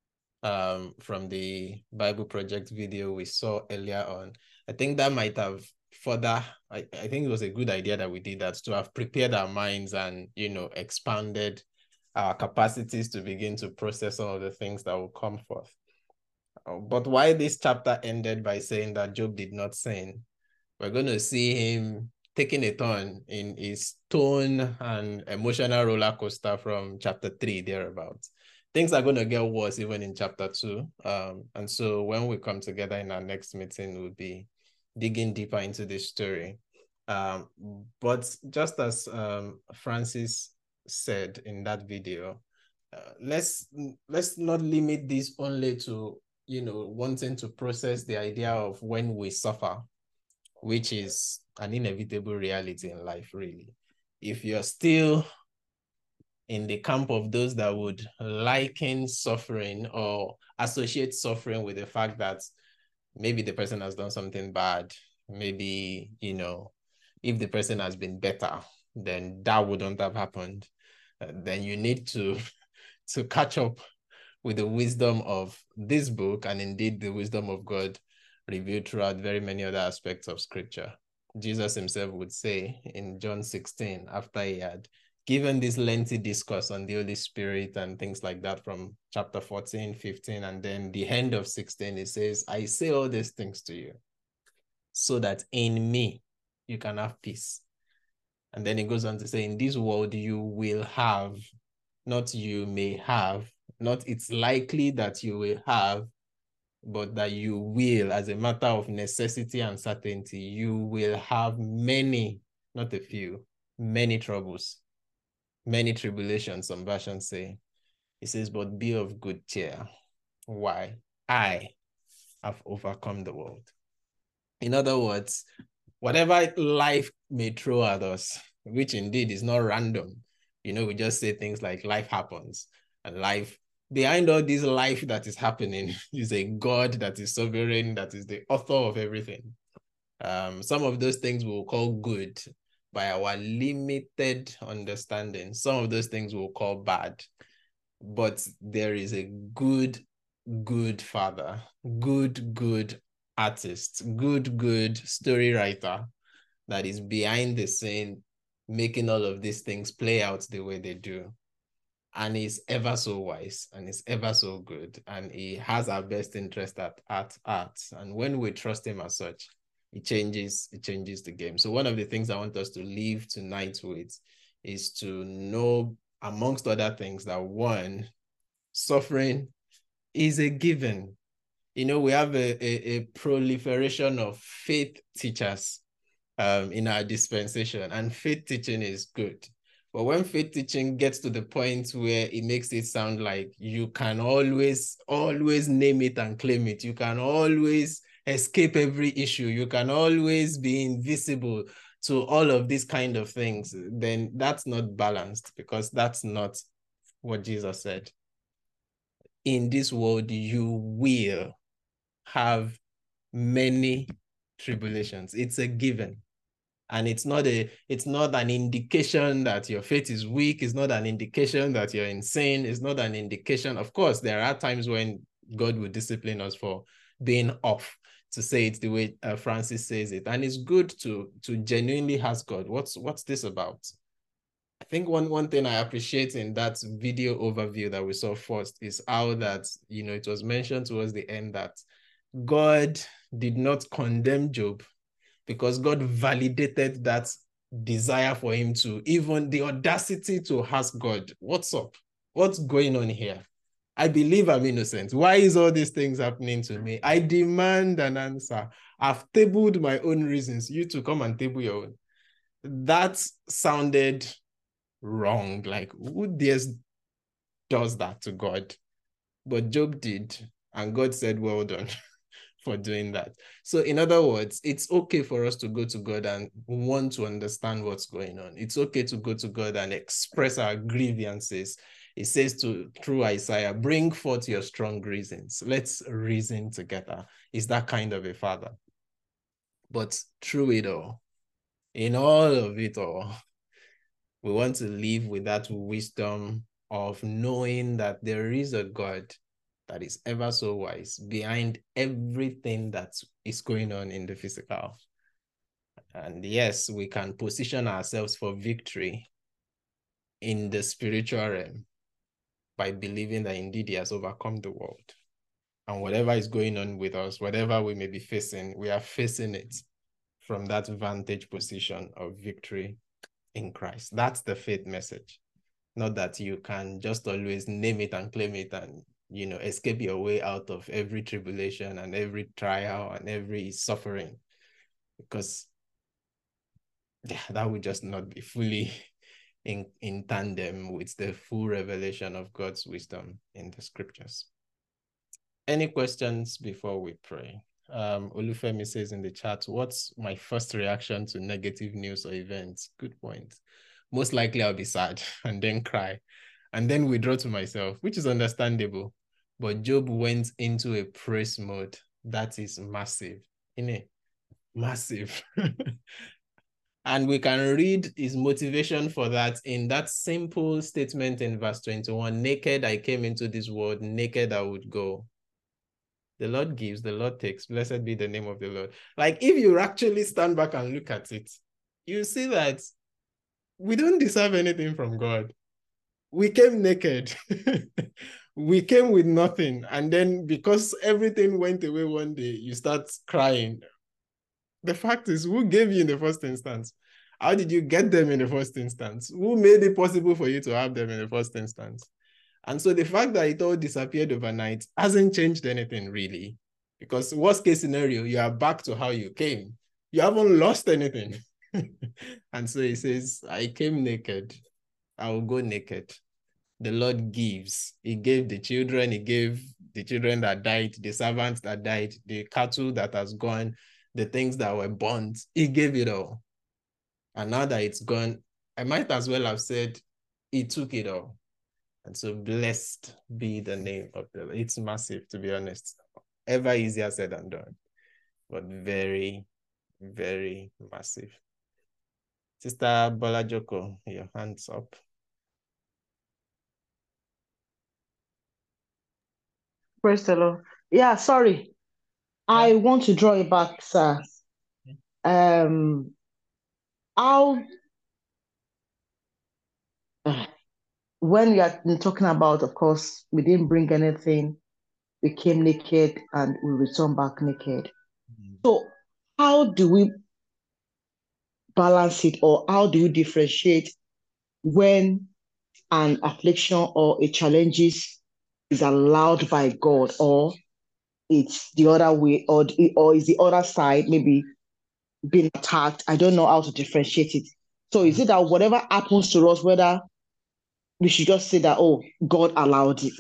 from the Bible Project video we saw earlier on, I think that might have further, I think it was a good idea that we did that, to have prepared our minds and, expanded our capacities to begin to process some of the things that will come forth. But why this chapter ended by saying that Job did not sin, we're going to see him taking a turn in his tone and emotional roller coaster from chapter 3 thereabouts. Things are going to get worse even in chapter 2. And so when we come together in our next meeting, we'll be digging deeper into this story. But just as Francis said in that video, let's not limit this only to, wanting to process the idea of when we suffer, which is an inevitable reality in life, really. If you're still in the camp of those that would liken suffering or associate suffering with the fact that maybe the person has done something bad, maybe, if the person has been better, then that wouldn't have happened. Then you need to catch up with the wisdom of this book, and indeed the wisdom of God revealed throughout very many other aspects of Scripture. Jesus himself would say in John 16, after he had given this lengthy discourse on the Holy Spirit and things like that from chapter 14, 15, and then the end of 16, he says, I say all these things to you so that in me you can have peace. And then he goes on to say, in this world you will have, not you may have, not it's likely that you will have, but that you will, as a matter of necessity and certainty, you will have many, not a few, many troubles, many tribulations, some versions say. He says, but be of good cheer. Why? I have overcome the world. In other words, whatever life may throw at us, which indeed is not random, we just say things like life happens, and life, behind all this life that is happening is a God that is sovereign, that is the author of everything. Some of those things we'll call good by our limited understanding. Some of those things we'll call bad. But there is a good Father, good artist, good story writer that is behind the scene, making all of these things play out the way they do. And he's ever so wise, and he's ever so good, and he has our best interest at heart. And when we trust him as such, it changes the game. So one of the things I want us to leave tonight with is to know, amongst other things, that one, suffering is a given. You know, we have a proliferation of faith teachers in our dispensation, and faith teaching is good. But when faith teaching gets to the point where it makes it sound like you can always name it and claim it, you can always escape every issue, you can always be invisible to all of these kind of things, then that's not balanced, because that's not what Jesus said. In this world, you will have many tribulations. It's a given. And it's not an indication that your faith is weak. It's not an indication that you're insane. It's not an indication. Of course, there are times when God will discipline us for being off, to say it the way Francis says it. And it's good to genuinely ask God, what's this about? I think one thing I appreciate in that video overview that we saw first is how that, you know, it was mentioned towards the end that God did not condemn Job, because God validated that desire for him to, even the audacity to ask God, what's up? What's going on here? I believe I'm innocent. Why is all these things happening to me? I demand an answer. I've tabled my own reasons. You two come and table your own. That sounded wrong. Like, who dares does that to God? But Job did. And God said, well done for doing that. So in other words, it's okay for us to go to God and want to understand what's going on. It's okay to go to God and express our grievances. It says through Isaiah, bring forth your strong reasons. Let's reason together. Is that kind of a father? But through it all, in all of it all, we want to live with that wisdom of knowing that there is a God that is ever so wise behind everything that is going on in the physical. And yes, we can position ourselves for victory in the spiritual realm by believing that indeed he has overcome the world. And whatever is going on with us, whatever we may be facing, we are facing it from that vantage position of victory in Christ. That's the faith message. Not that you can just always name it and claim it and, you know, escape your way out of every tribulation and every trial and every suffering, because that would just not be fully in tandem with the full revelation of God's wisdom in the scriptures. Any questions before we pray? Olufemi says in the chat, what's my first reaction to negative news or events? Good point. Most likely I'll be sad and then cry and then withdraw to myself, which is understandable. But Job went into a praise mode. That is massive. Massive. And we can read his motivation for that in that simple statement in verse 21. Naked I came into this world, naked I would go. The Lord gives, the Lord takes. Blessed be the name of the Lord. Like, if you actually stand back and look at it, you see that we don't deserve anything from God. We came naked. We came with nothing. And then because everything went away one day, you start crying. The fact is, who gave you in the first instance? How did you get them in the first instance? Who made it possible for you to have them in the first instance? And so the fact that it all disappeared overnight hasn't changed anything really. Because worst case scenario, you are back to how you came. You haven't lost anything. And so he says, I came naked. I will go naked. The Lord gives. He gave the children. He gave the children that died, the servants that died, the cattle that has gone, the things that were burnt. He gave it all. And now that it's gone, I might as well have said, he took it all. And so blessed be the name of the Lord. It's massive, to be honest. Ever easier said than done. But very, very massive. Sister Bola Joko, your hands up. Praise the Lord. Yeah, sorry. I want to draw it back, sir. how when we are talking about, of course, we didn't bring anything, we came naked and we return back naked. So how do we balance it, or how do you differentiate when an affliction or a challenge is allowed by God, or it's the other way, or is the other side maybe being attacked? I don't know how to differentiate it. So is it that whatever happens to us, whether we should just say that, oh, God allowed it?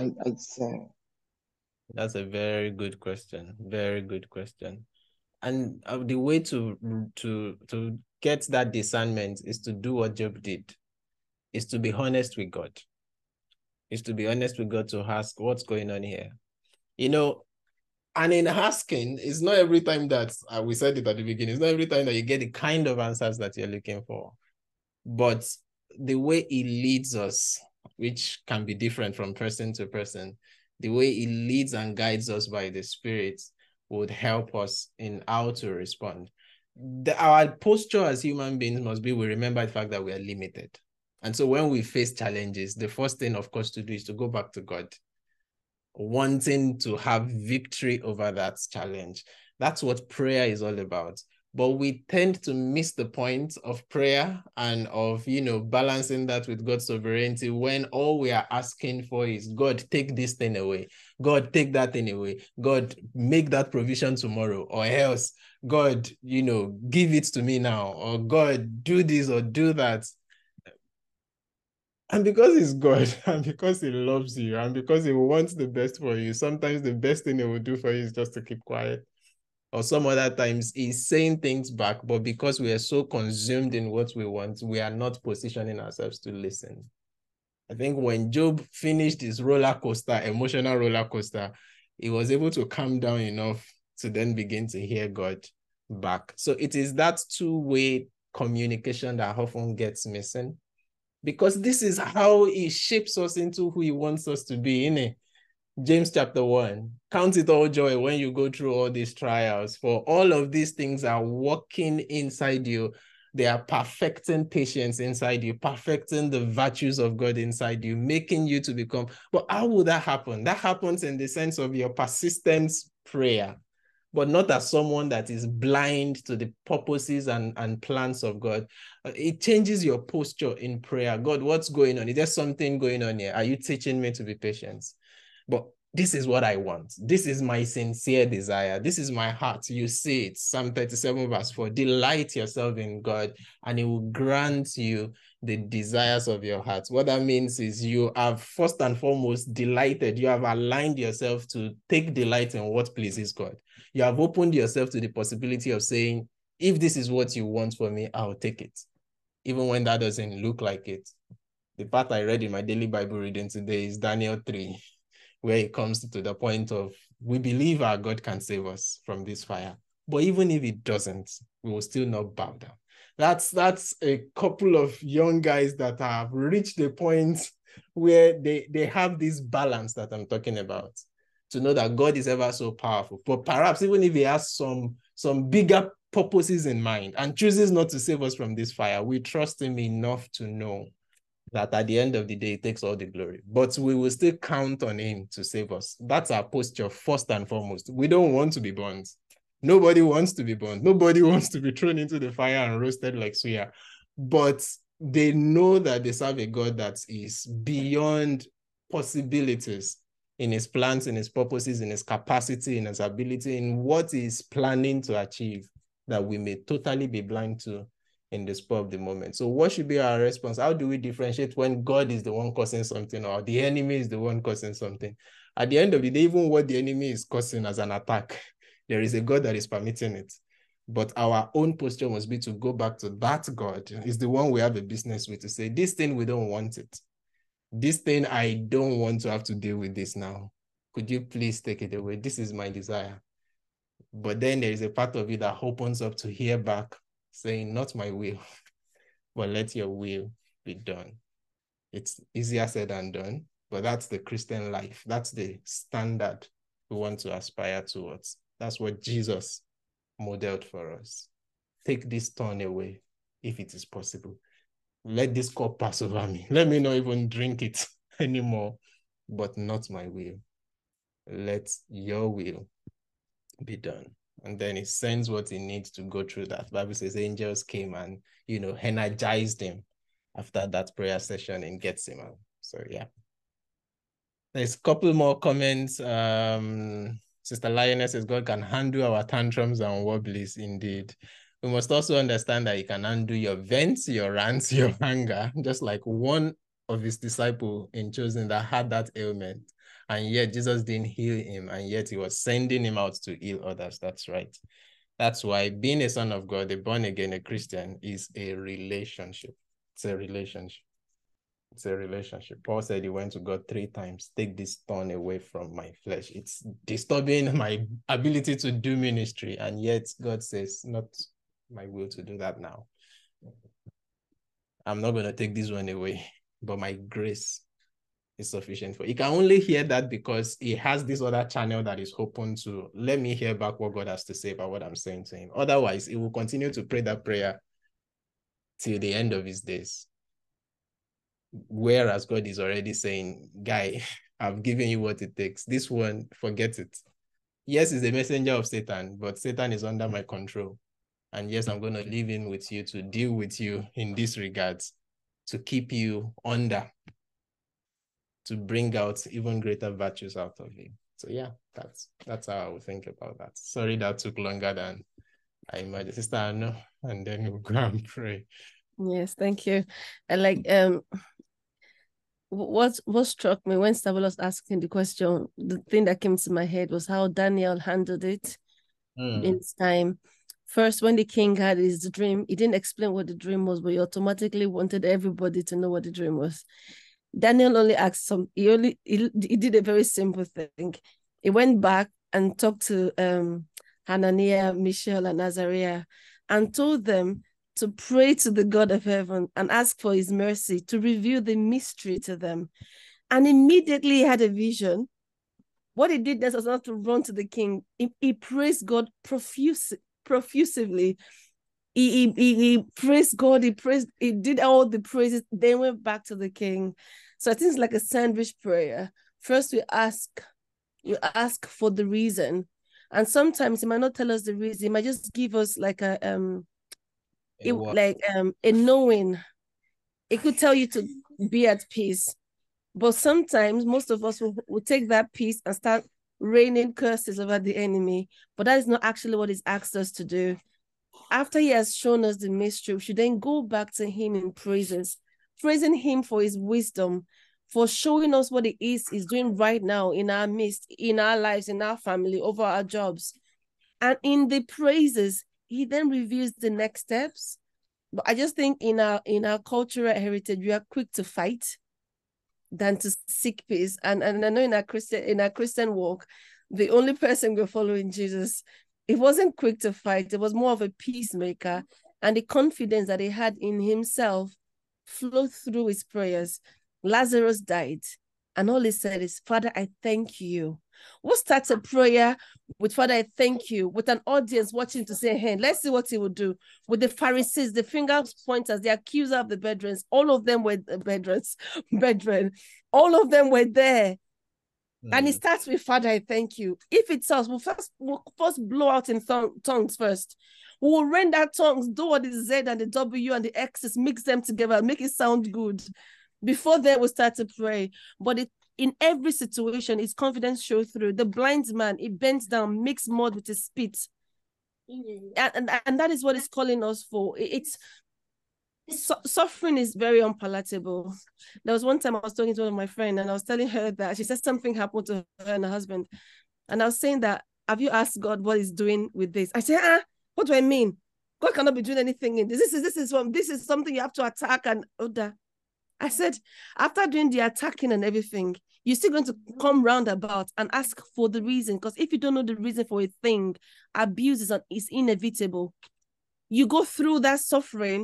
That's a very good question. Very good question. And the way to get that discernment is to do what Job did, is to be honest with God. Is to be honest with God, to ask what's going on here. You know, and in asking, it's not every time that, we said it at the beginning, it's not every time that you get the kind of answers that you're looking for. But the way He leads us, which can be different from person to person, the way He leads and guides us by the Spirit would help us in how to respond. Our posture as human beings must be, we remember the fact that we are limited. And so when we face challenges, the first thing, of course, to do is to go back to God, wanting to have victory over that challenge. That's what prayer is all about. But we tend to miss the point of prayer and of, balancing that with God's sovereignty, when all we are asking for is, God, take this thing away. God, take that thing away. God, make that provision tomorrow, or else, God, give it to me now, or God, do this or do that. And because He's God, and because He loves you, and because He wants the best for you, sometimes the best thing He will do for you is just to keep quiet. Or some other times He's saying things back, but because we are so consumed in what we want, we are not positioning ourselves to listen. I think when Job finished his emotional roller coaster, he was able to calm down enough to then begin to hear God back. So it is that two-way communication that often gets missing, because this is how He shapes us into who He wants us to be, innit? James chapter 1, count it all joy when you go through all these trials, for all of these things are working inside you. They are perfecting patience inside you, perfecting the virtues of God inside you, making you to become. But how would that happen? That happens in the sense of your persistent prayer, but not as someone that is blind to the purposes and plans of God. It changes your posture in prayer. God, what's going on? Is there something going on here? Are you teaching me to be patient? But this is what I want. This is my sincere desire. This is my heart. You see it. Psalm 37 verse 4. Delight yourself in God, and He will grant you the desires of your heart. What that means is you have first and foremost delighted. You have aligned yourself to take delight in what pleases God. You have opened yourself to the possibility of saying, if this is what you want for me, I'll take it, even when that doesn't look like it. The part I read in my daily Bible reading today is Daniel 3. Where it comes to the point of, we believe our God can save us from this fire. But even if He doesn't, we will still not bow down. That's a couple of young guys that have reached the point where they have this balance that I'm talking about, to know that God is ever so powerful. But perhaps even if He has some bigger purposes in mind and chooses not to save us from this fire, we trust Him enough to know that at the end of the day, He takes all the glory. But we will still count on Him to save us. That's our posture first and foremost. We don't want to be burned. Nobody wants to be burned. Nobody wants to be thrown into the fire and roasted like suya. But they know that they serve a God that is beyond possibilities in His plans, in His purposes, in His capacity, in His ability, in what He's planning to achieve, that we may totally be blind to in the spur of the moment. So what should be our response? How do we differentiate when God is the one causing something, or the enemy is the one causing something? At the end of the day, even what the enemy is causing as an attack, there is a God that is permitting it. But our own posture must be to go back to that God. Is the one we have a business with, to say, this thing, we don't want it. This thing, I don't want to have to deal with this now. Could you please take it away? This is my desire. But then there is a part of you that opens up to hear back, saying, not my will, but let your will be done. It's easier said than done, but that's the Christian life. That's the standard we want to aspire towards. That's what Jesus modeled for us. Take this thorn away. if it is possible. Let this cup pass over me. Let me not even drink it anymore, but not my will. Let your will be done. And then he sends what he needs to go through that. The Bible says angels came and, energized him after that prayer session in Gethsemane. So yeah. There's a couple more comments. Sister Lioness says, God can handle our tantrums and wobblies indeed. We must also understand that he can undo your vents, your rants, your anger, just like one of his disciples in Chosen that had that ailment. And yet Jesus didn't heal him, and yet he was sending him out to heal others. That's right. That's why being a son of God, a born again, a Christian, is a relationship. It's a relationship. It's a relationship. Paul said he went to God 3 times. Take this thorn away from my flesh. It's disturbing my ability to do ministry. And yet God says, not my will to do that now. I'm not going to take this one away, but my grace is sufficient for you. He can only hear that because he has this other channel that is open to, let me hear back what God has to say about what I'm saying to him. Otherwise, he will continue to pray that prayer till the end of his days. Whereas God is already saying, guy, I've given you what it takes. This one, forget it. Yes, he's a messenger of Satan, but Satan is under my control. And yes, I'm going to live in with you to deal with you in this regards, to keep you under, to bring out even greater virtues out of you. So yeah, that's how I would think about that. Sorry that took longer than I imagined. Sister Anno, and then we'll go and pray. Yes, thank you. And like what struck me when Stella was asking the question, the thing that came to my head was how Daniel handled it in his time. First, when the king had his dream, he didn't explain what the dream was, but he automatically wanted everybody to know what the dream was. Daniel only asked he did a very simple thing. He went back and talked to Hananiah, Mishael, and Azariah, and told them to pray to the God of heaven and ask for his mercy to reveal the mystery to them. And immediately he had a vision. What he did was not to run to the king. He praised God profusively. He praised God, he did all the praises, then went back to the king. So I think it's like a sandwich prayer. First we ask for the reason. And sometimes he might not tell us the reason, he might just give us like a knowing. It could tell you to be at peace. But sometimes most of us will take that peace and start raining curses over the enemy. But that is not actually what he's asked us to do. After he has shown us the mystery, we should then go back to him in praises, praising him for his wisdom, for showing us what he's doing right now in our midst, in our lives, in our family, over our jobs. And in the praises, he then reveals the next steps. But I just think in our cultural heritage, we are quick to fight than to seek peace. And I know in our Christian walk, the only person we're following, Jesus, it wasn't quick to fight. It was more of a peacemaker, and the confidence that he had in himself flowed through his prayers. Lazarus died, and all he said is, Father, I thank you. What starts a prayer with Father, I thank you, with an audience watching to say, hey, let's see what he would do. With the Pharisees, the finger pointers, the accuser of the brethren, all of them were brethren. All of them were there. And it starts with, Father, I thank you. If it's us, we'll first blow out in tongues first. We will render tongues, do what the Z and the W and the X's, mix them together, make it sound good. Before then, we'll start to pray. But in every situation, his confidence shows through. The blind man, he bends down, mixed mud with his spit. And that is what it's calling us for. Suffering is very unpalatable. There was one time I was talking to one of my friends, and I was telling her that she said something happened to her and her husband. And I was saying that, have you asked God what he's doing with this? I said, what do I mean? God cannot be doing anything in this. This is something you have to attack and order. I said, after doing the attacking and everything, you're still going to come roundabout and ask for the reason. Because if you don't know the reason for a thing, abuse is inevitable. You go through that suffering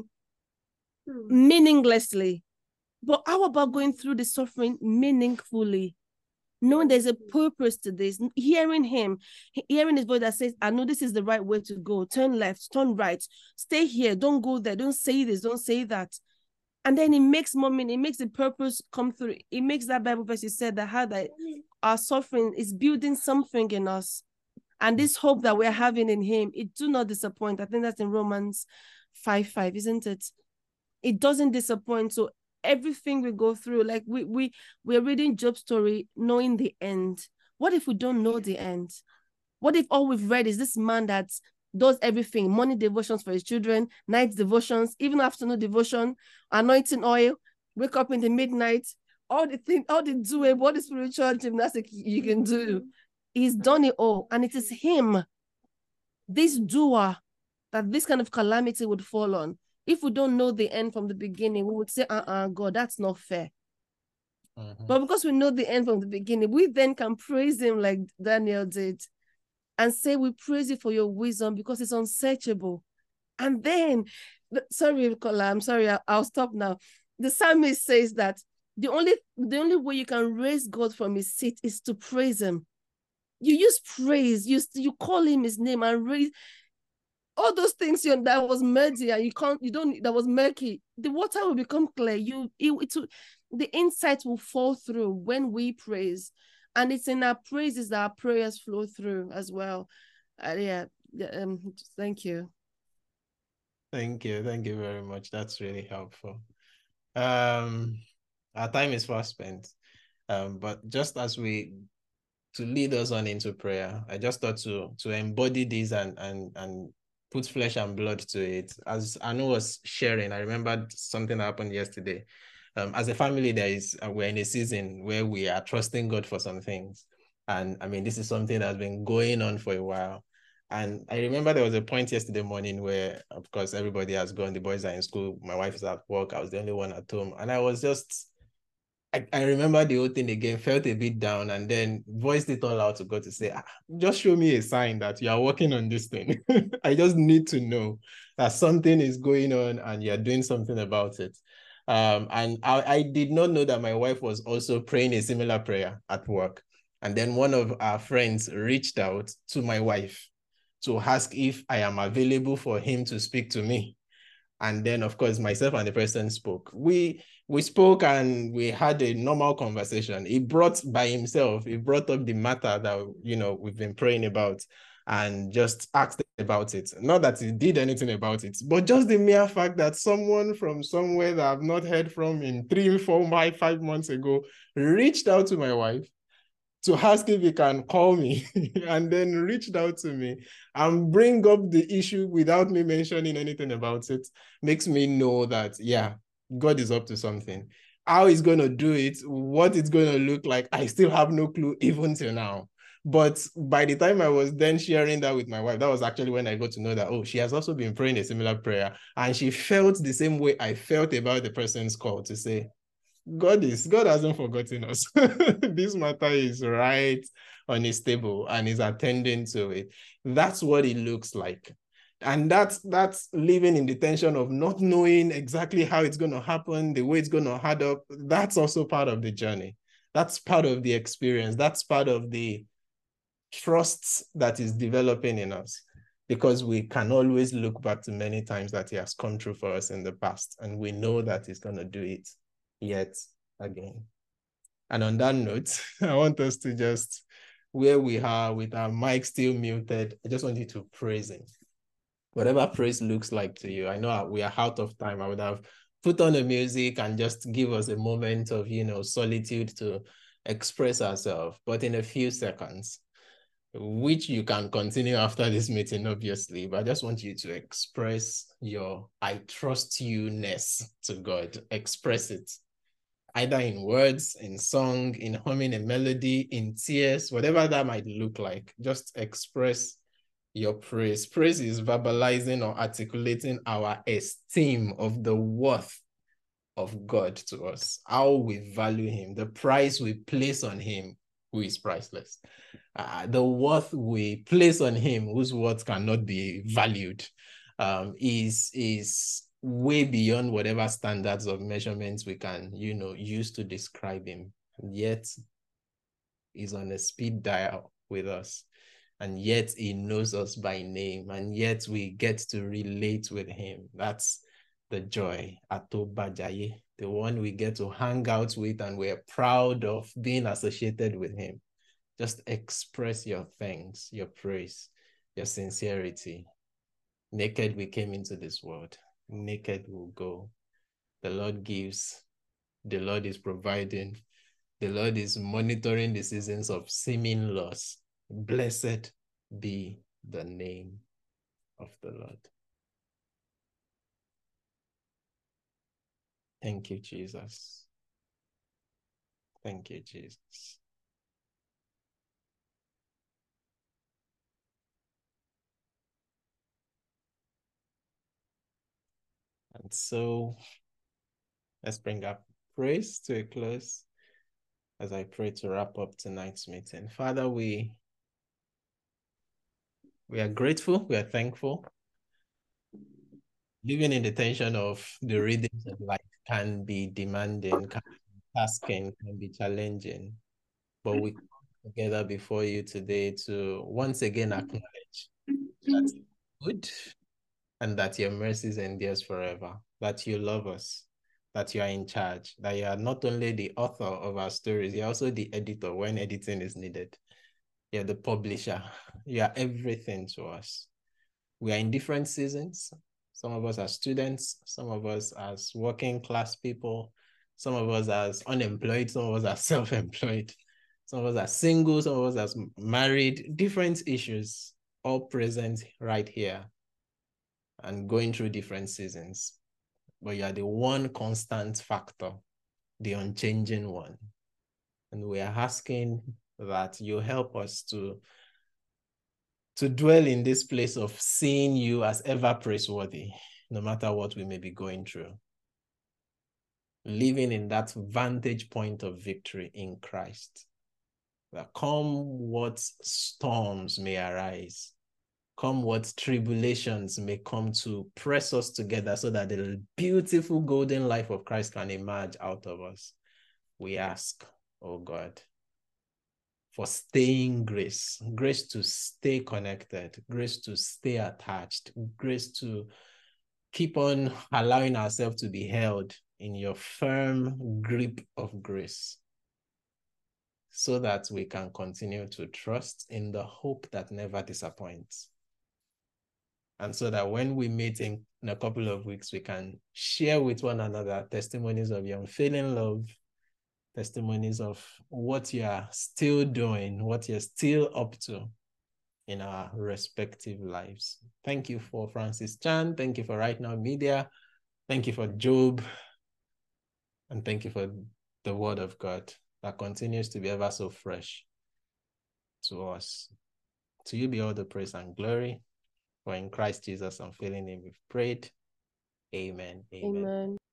meaninglessly. But how about going through the suffering meaningfully? knowing there's a purpose to this, hearing him, hearing his voice that says, I know this is the right way to go. Turn left, turn right, stay here, don't go there, don't say this, don't say that. And then it makes more meaning, it makes the purpose come through. It makes that Bible verse you said that how that our suffering is building something in us. And this hope that we're having in him, it do not disappoint. I think that's in Romans 5:5, isn't it? It doesn't disappoint. So everything we go through, like we're reading Job's story, knowing the end. What if we don't know the end? What if all we've read is this man that does everything, morning devotions for his children, night devotions, even afternoon devotion, anointing oil, wake up in the midnight, all the things, all the doing, all the spiritual gymnastics you can do. He's done it all. And it is him, this doer, that this kind of calamity would fall on. If we don't know the end from the beginning, we would say, God, that's not fair. But because we know the end from the beginning, we then can praise him like Daniel did and say, we praise you for your wisdom because it's unsearchable. And then, sorry, Kola, I'm sorry, I'll stop now. The psalmist says that the only way you can raise God from his seat is to praise him. You use praise, you call him his name and raise all those things that was murky and that was murky. The water will become clear. The insight will fall through when we praise. And it's in our praises that our prayers flow through as well. Thank you. Thank you very much. That's really helpful. Our time is fast spent. But just as to lead us on into prayer, I just thought to embody this and put flesh and blood to it. As Anu was sharing, I remembered something that happened yesterday. As a family, we're in a season where we are trusting God for some things. And I mean, this is something that's been going on for a while. And I remember there was a point yesterday morning where, of course, everybody has gone. The boys are in school. My wife is at work. I was the only one at home. And I was just, I remember the whole thing again, felt a bit down, and then voiced it all out to God to say, just show me a sign that you are working on this thing. I just need to know that something is going on and you're doing something about it. And I did not know that my wife was also praying a similar prayer at work. And then one of our friends reached out to my wife to ask if I am available for him to speak to me. And then, of course, myself and the person spoke. We spoke and we had a normal conversation. He brought up the matter that, we've been praying about and just asked about it. Not that he did anything about it, but just the mere fact that someone from somewhere that I've not heard from in 3, 4, 5 months ago reached out to my wife to ask if he can call me and then reached out to me and bring up the issue without me mentioning anything about it makes me know that, yeah, God is up to something. How he's going to do it, what it's going to look like, I still have no clue even till now. But by the time I was then sharing that with my wife, that was actually when I got to know that, she has also been praying a similar prayer. And she felt the same way I felt about the person's call to say, God hasn't forgotten us. This matter is right on his table and is attending to it. That's what it looks like. And that's living in the tension of not knowing exactly how it's going to happen, the way it's going to add up. That's also part of the journey. That's part of the experience. That's part of the trust that is developing in us, because we can always look back to many times that he has come through for us in the past, and we know that he's going to do it yet again. And on that note, I want us to just, where we are with our mic still muted, I just want you to praise him. Whatever praise looks like to you. I know we are out of time. I would have put on the music and just give us a moment of, solitude to express ourselves. But in a few seconds, which you can continue after this meeting, obviously, but I just want you to express your I trust you-ness to God. Express it. Either in words, in song, in humming a melody, in tears, whatever that might look like. Just express your praise. Praise is verbalizing or articulating our esteem of the worth of God to us, how we value him, the price we place on him, who is priceless, the worth we place on him, whose worth cannot be valued, is way beyond whatever standards of measurements we can, use to describe him. And yet, is on a speed dial with us. And yet he knows us by name. And yet we get to relate with him. That's the joy. Atobajaye, the one we get to hang out with, and we're proud of being associated with him. Just express your thanks, your praise, your sincerity. Naked we came into this world. Naked we'll go. The Lord gives. The Lord is providing. The Lord is monitoring the seasons of seeming loss. Blessed be the name of the Lord. Thank you, Jesus. Thank you, Jesus. And so let's bring up praise to a close as I pray to wrap up tonight's meeting. Father, we are grateful, we are thankful. Living in the tension of the rhythms of life can be demanding, can be tasking, can be challenging. But we come together before you today to once again acknowledge that you're good and that your mercies endures forever, that you love us, that you are in charge, that you are not only the author of our stories, you're also the editor when editing is needed. You're the publisher. You are everything to us. We are in different seasons. Some of us are students, some of us as working class people, some of us as unemployed, some of us are self-employed, some of us are single, some of us are married, different issues, all present right here and going through different seasons. But you are the one constant factor, the unchanging one. And we are asking that you help us to dwell in this place of seeing you as ever praiseworthy, no matter what we may be going through. Living in that vantage point of victory in Christ. That come what storms may arise, come what tribulations may come to press us together so that the beautiful golden life of Christ can emerge out of us. We ask, oh God, for staying grace, grace to stay connected, grace to stay attached, grace to keep on allowing ourselves to be held in your firm grip of grace so that we can continue to trust in the hope that never disappoints. And so that when we meet in a couple of weeks, we can share with one another testimonies of your unfailing love, testimonies of what you are still doing, what you're still up to in our respective lives. Thank you for Francis Chan. Thank you for Right Now Media. Thank you for Job. And thank you for the word of God that continues to be ever so fresh to us. To you be all the praise and glory. For in Christ Jesus' unfailing name we've prayed. Amen. Amen. Amen.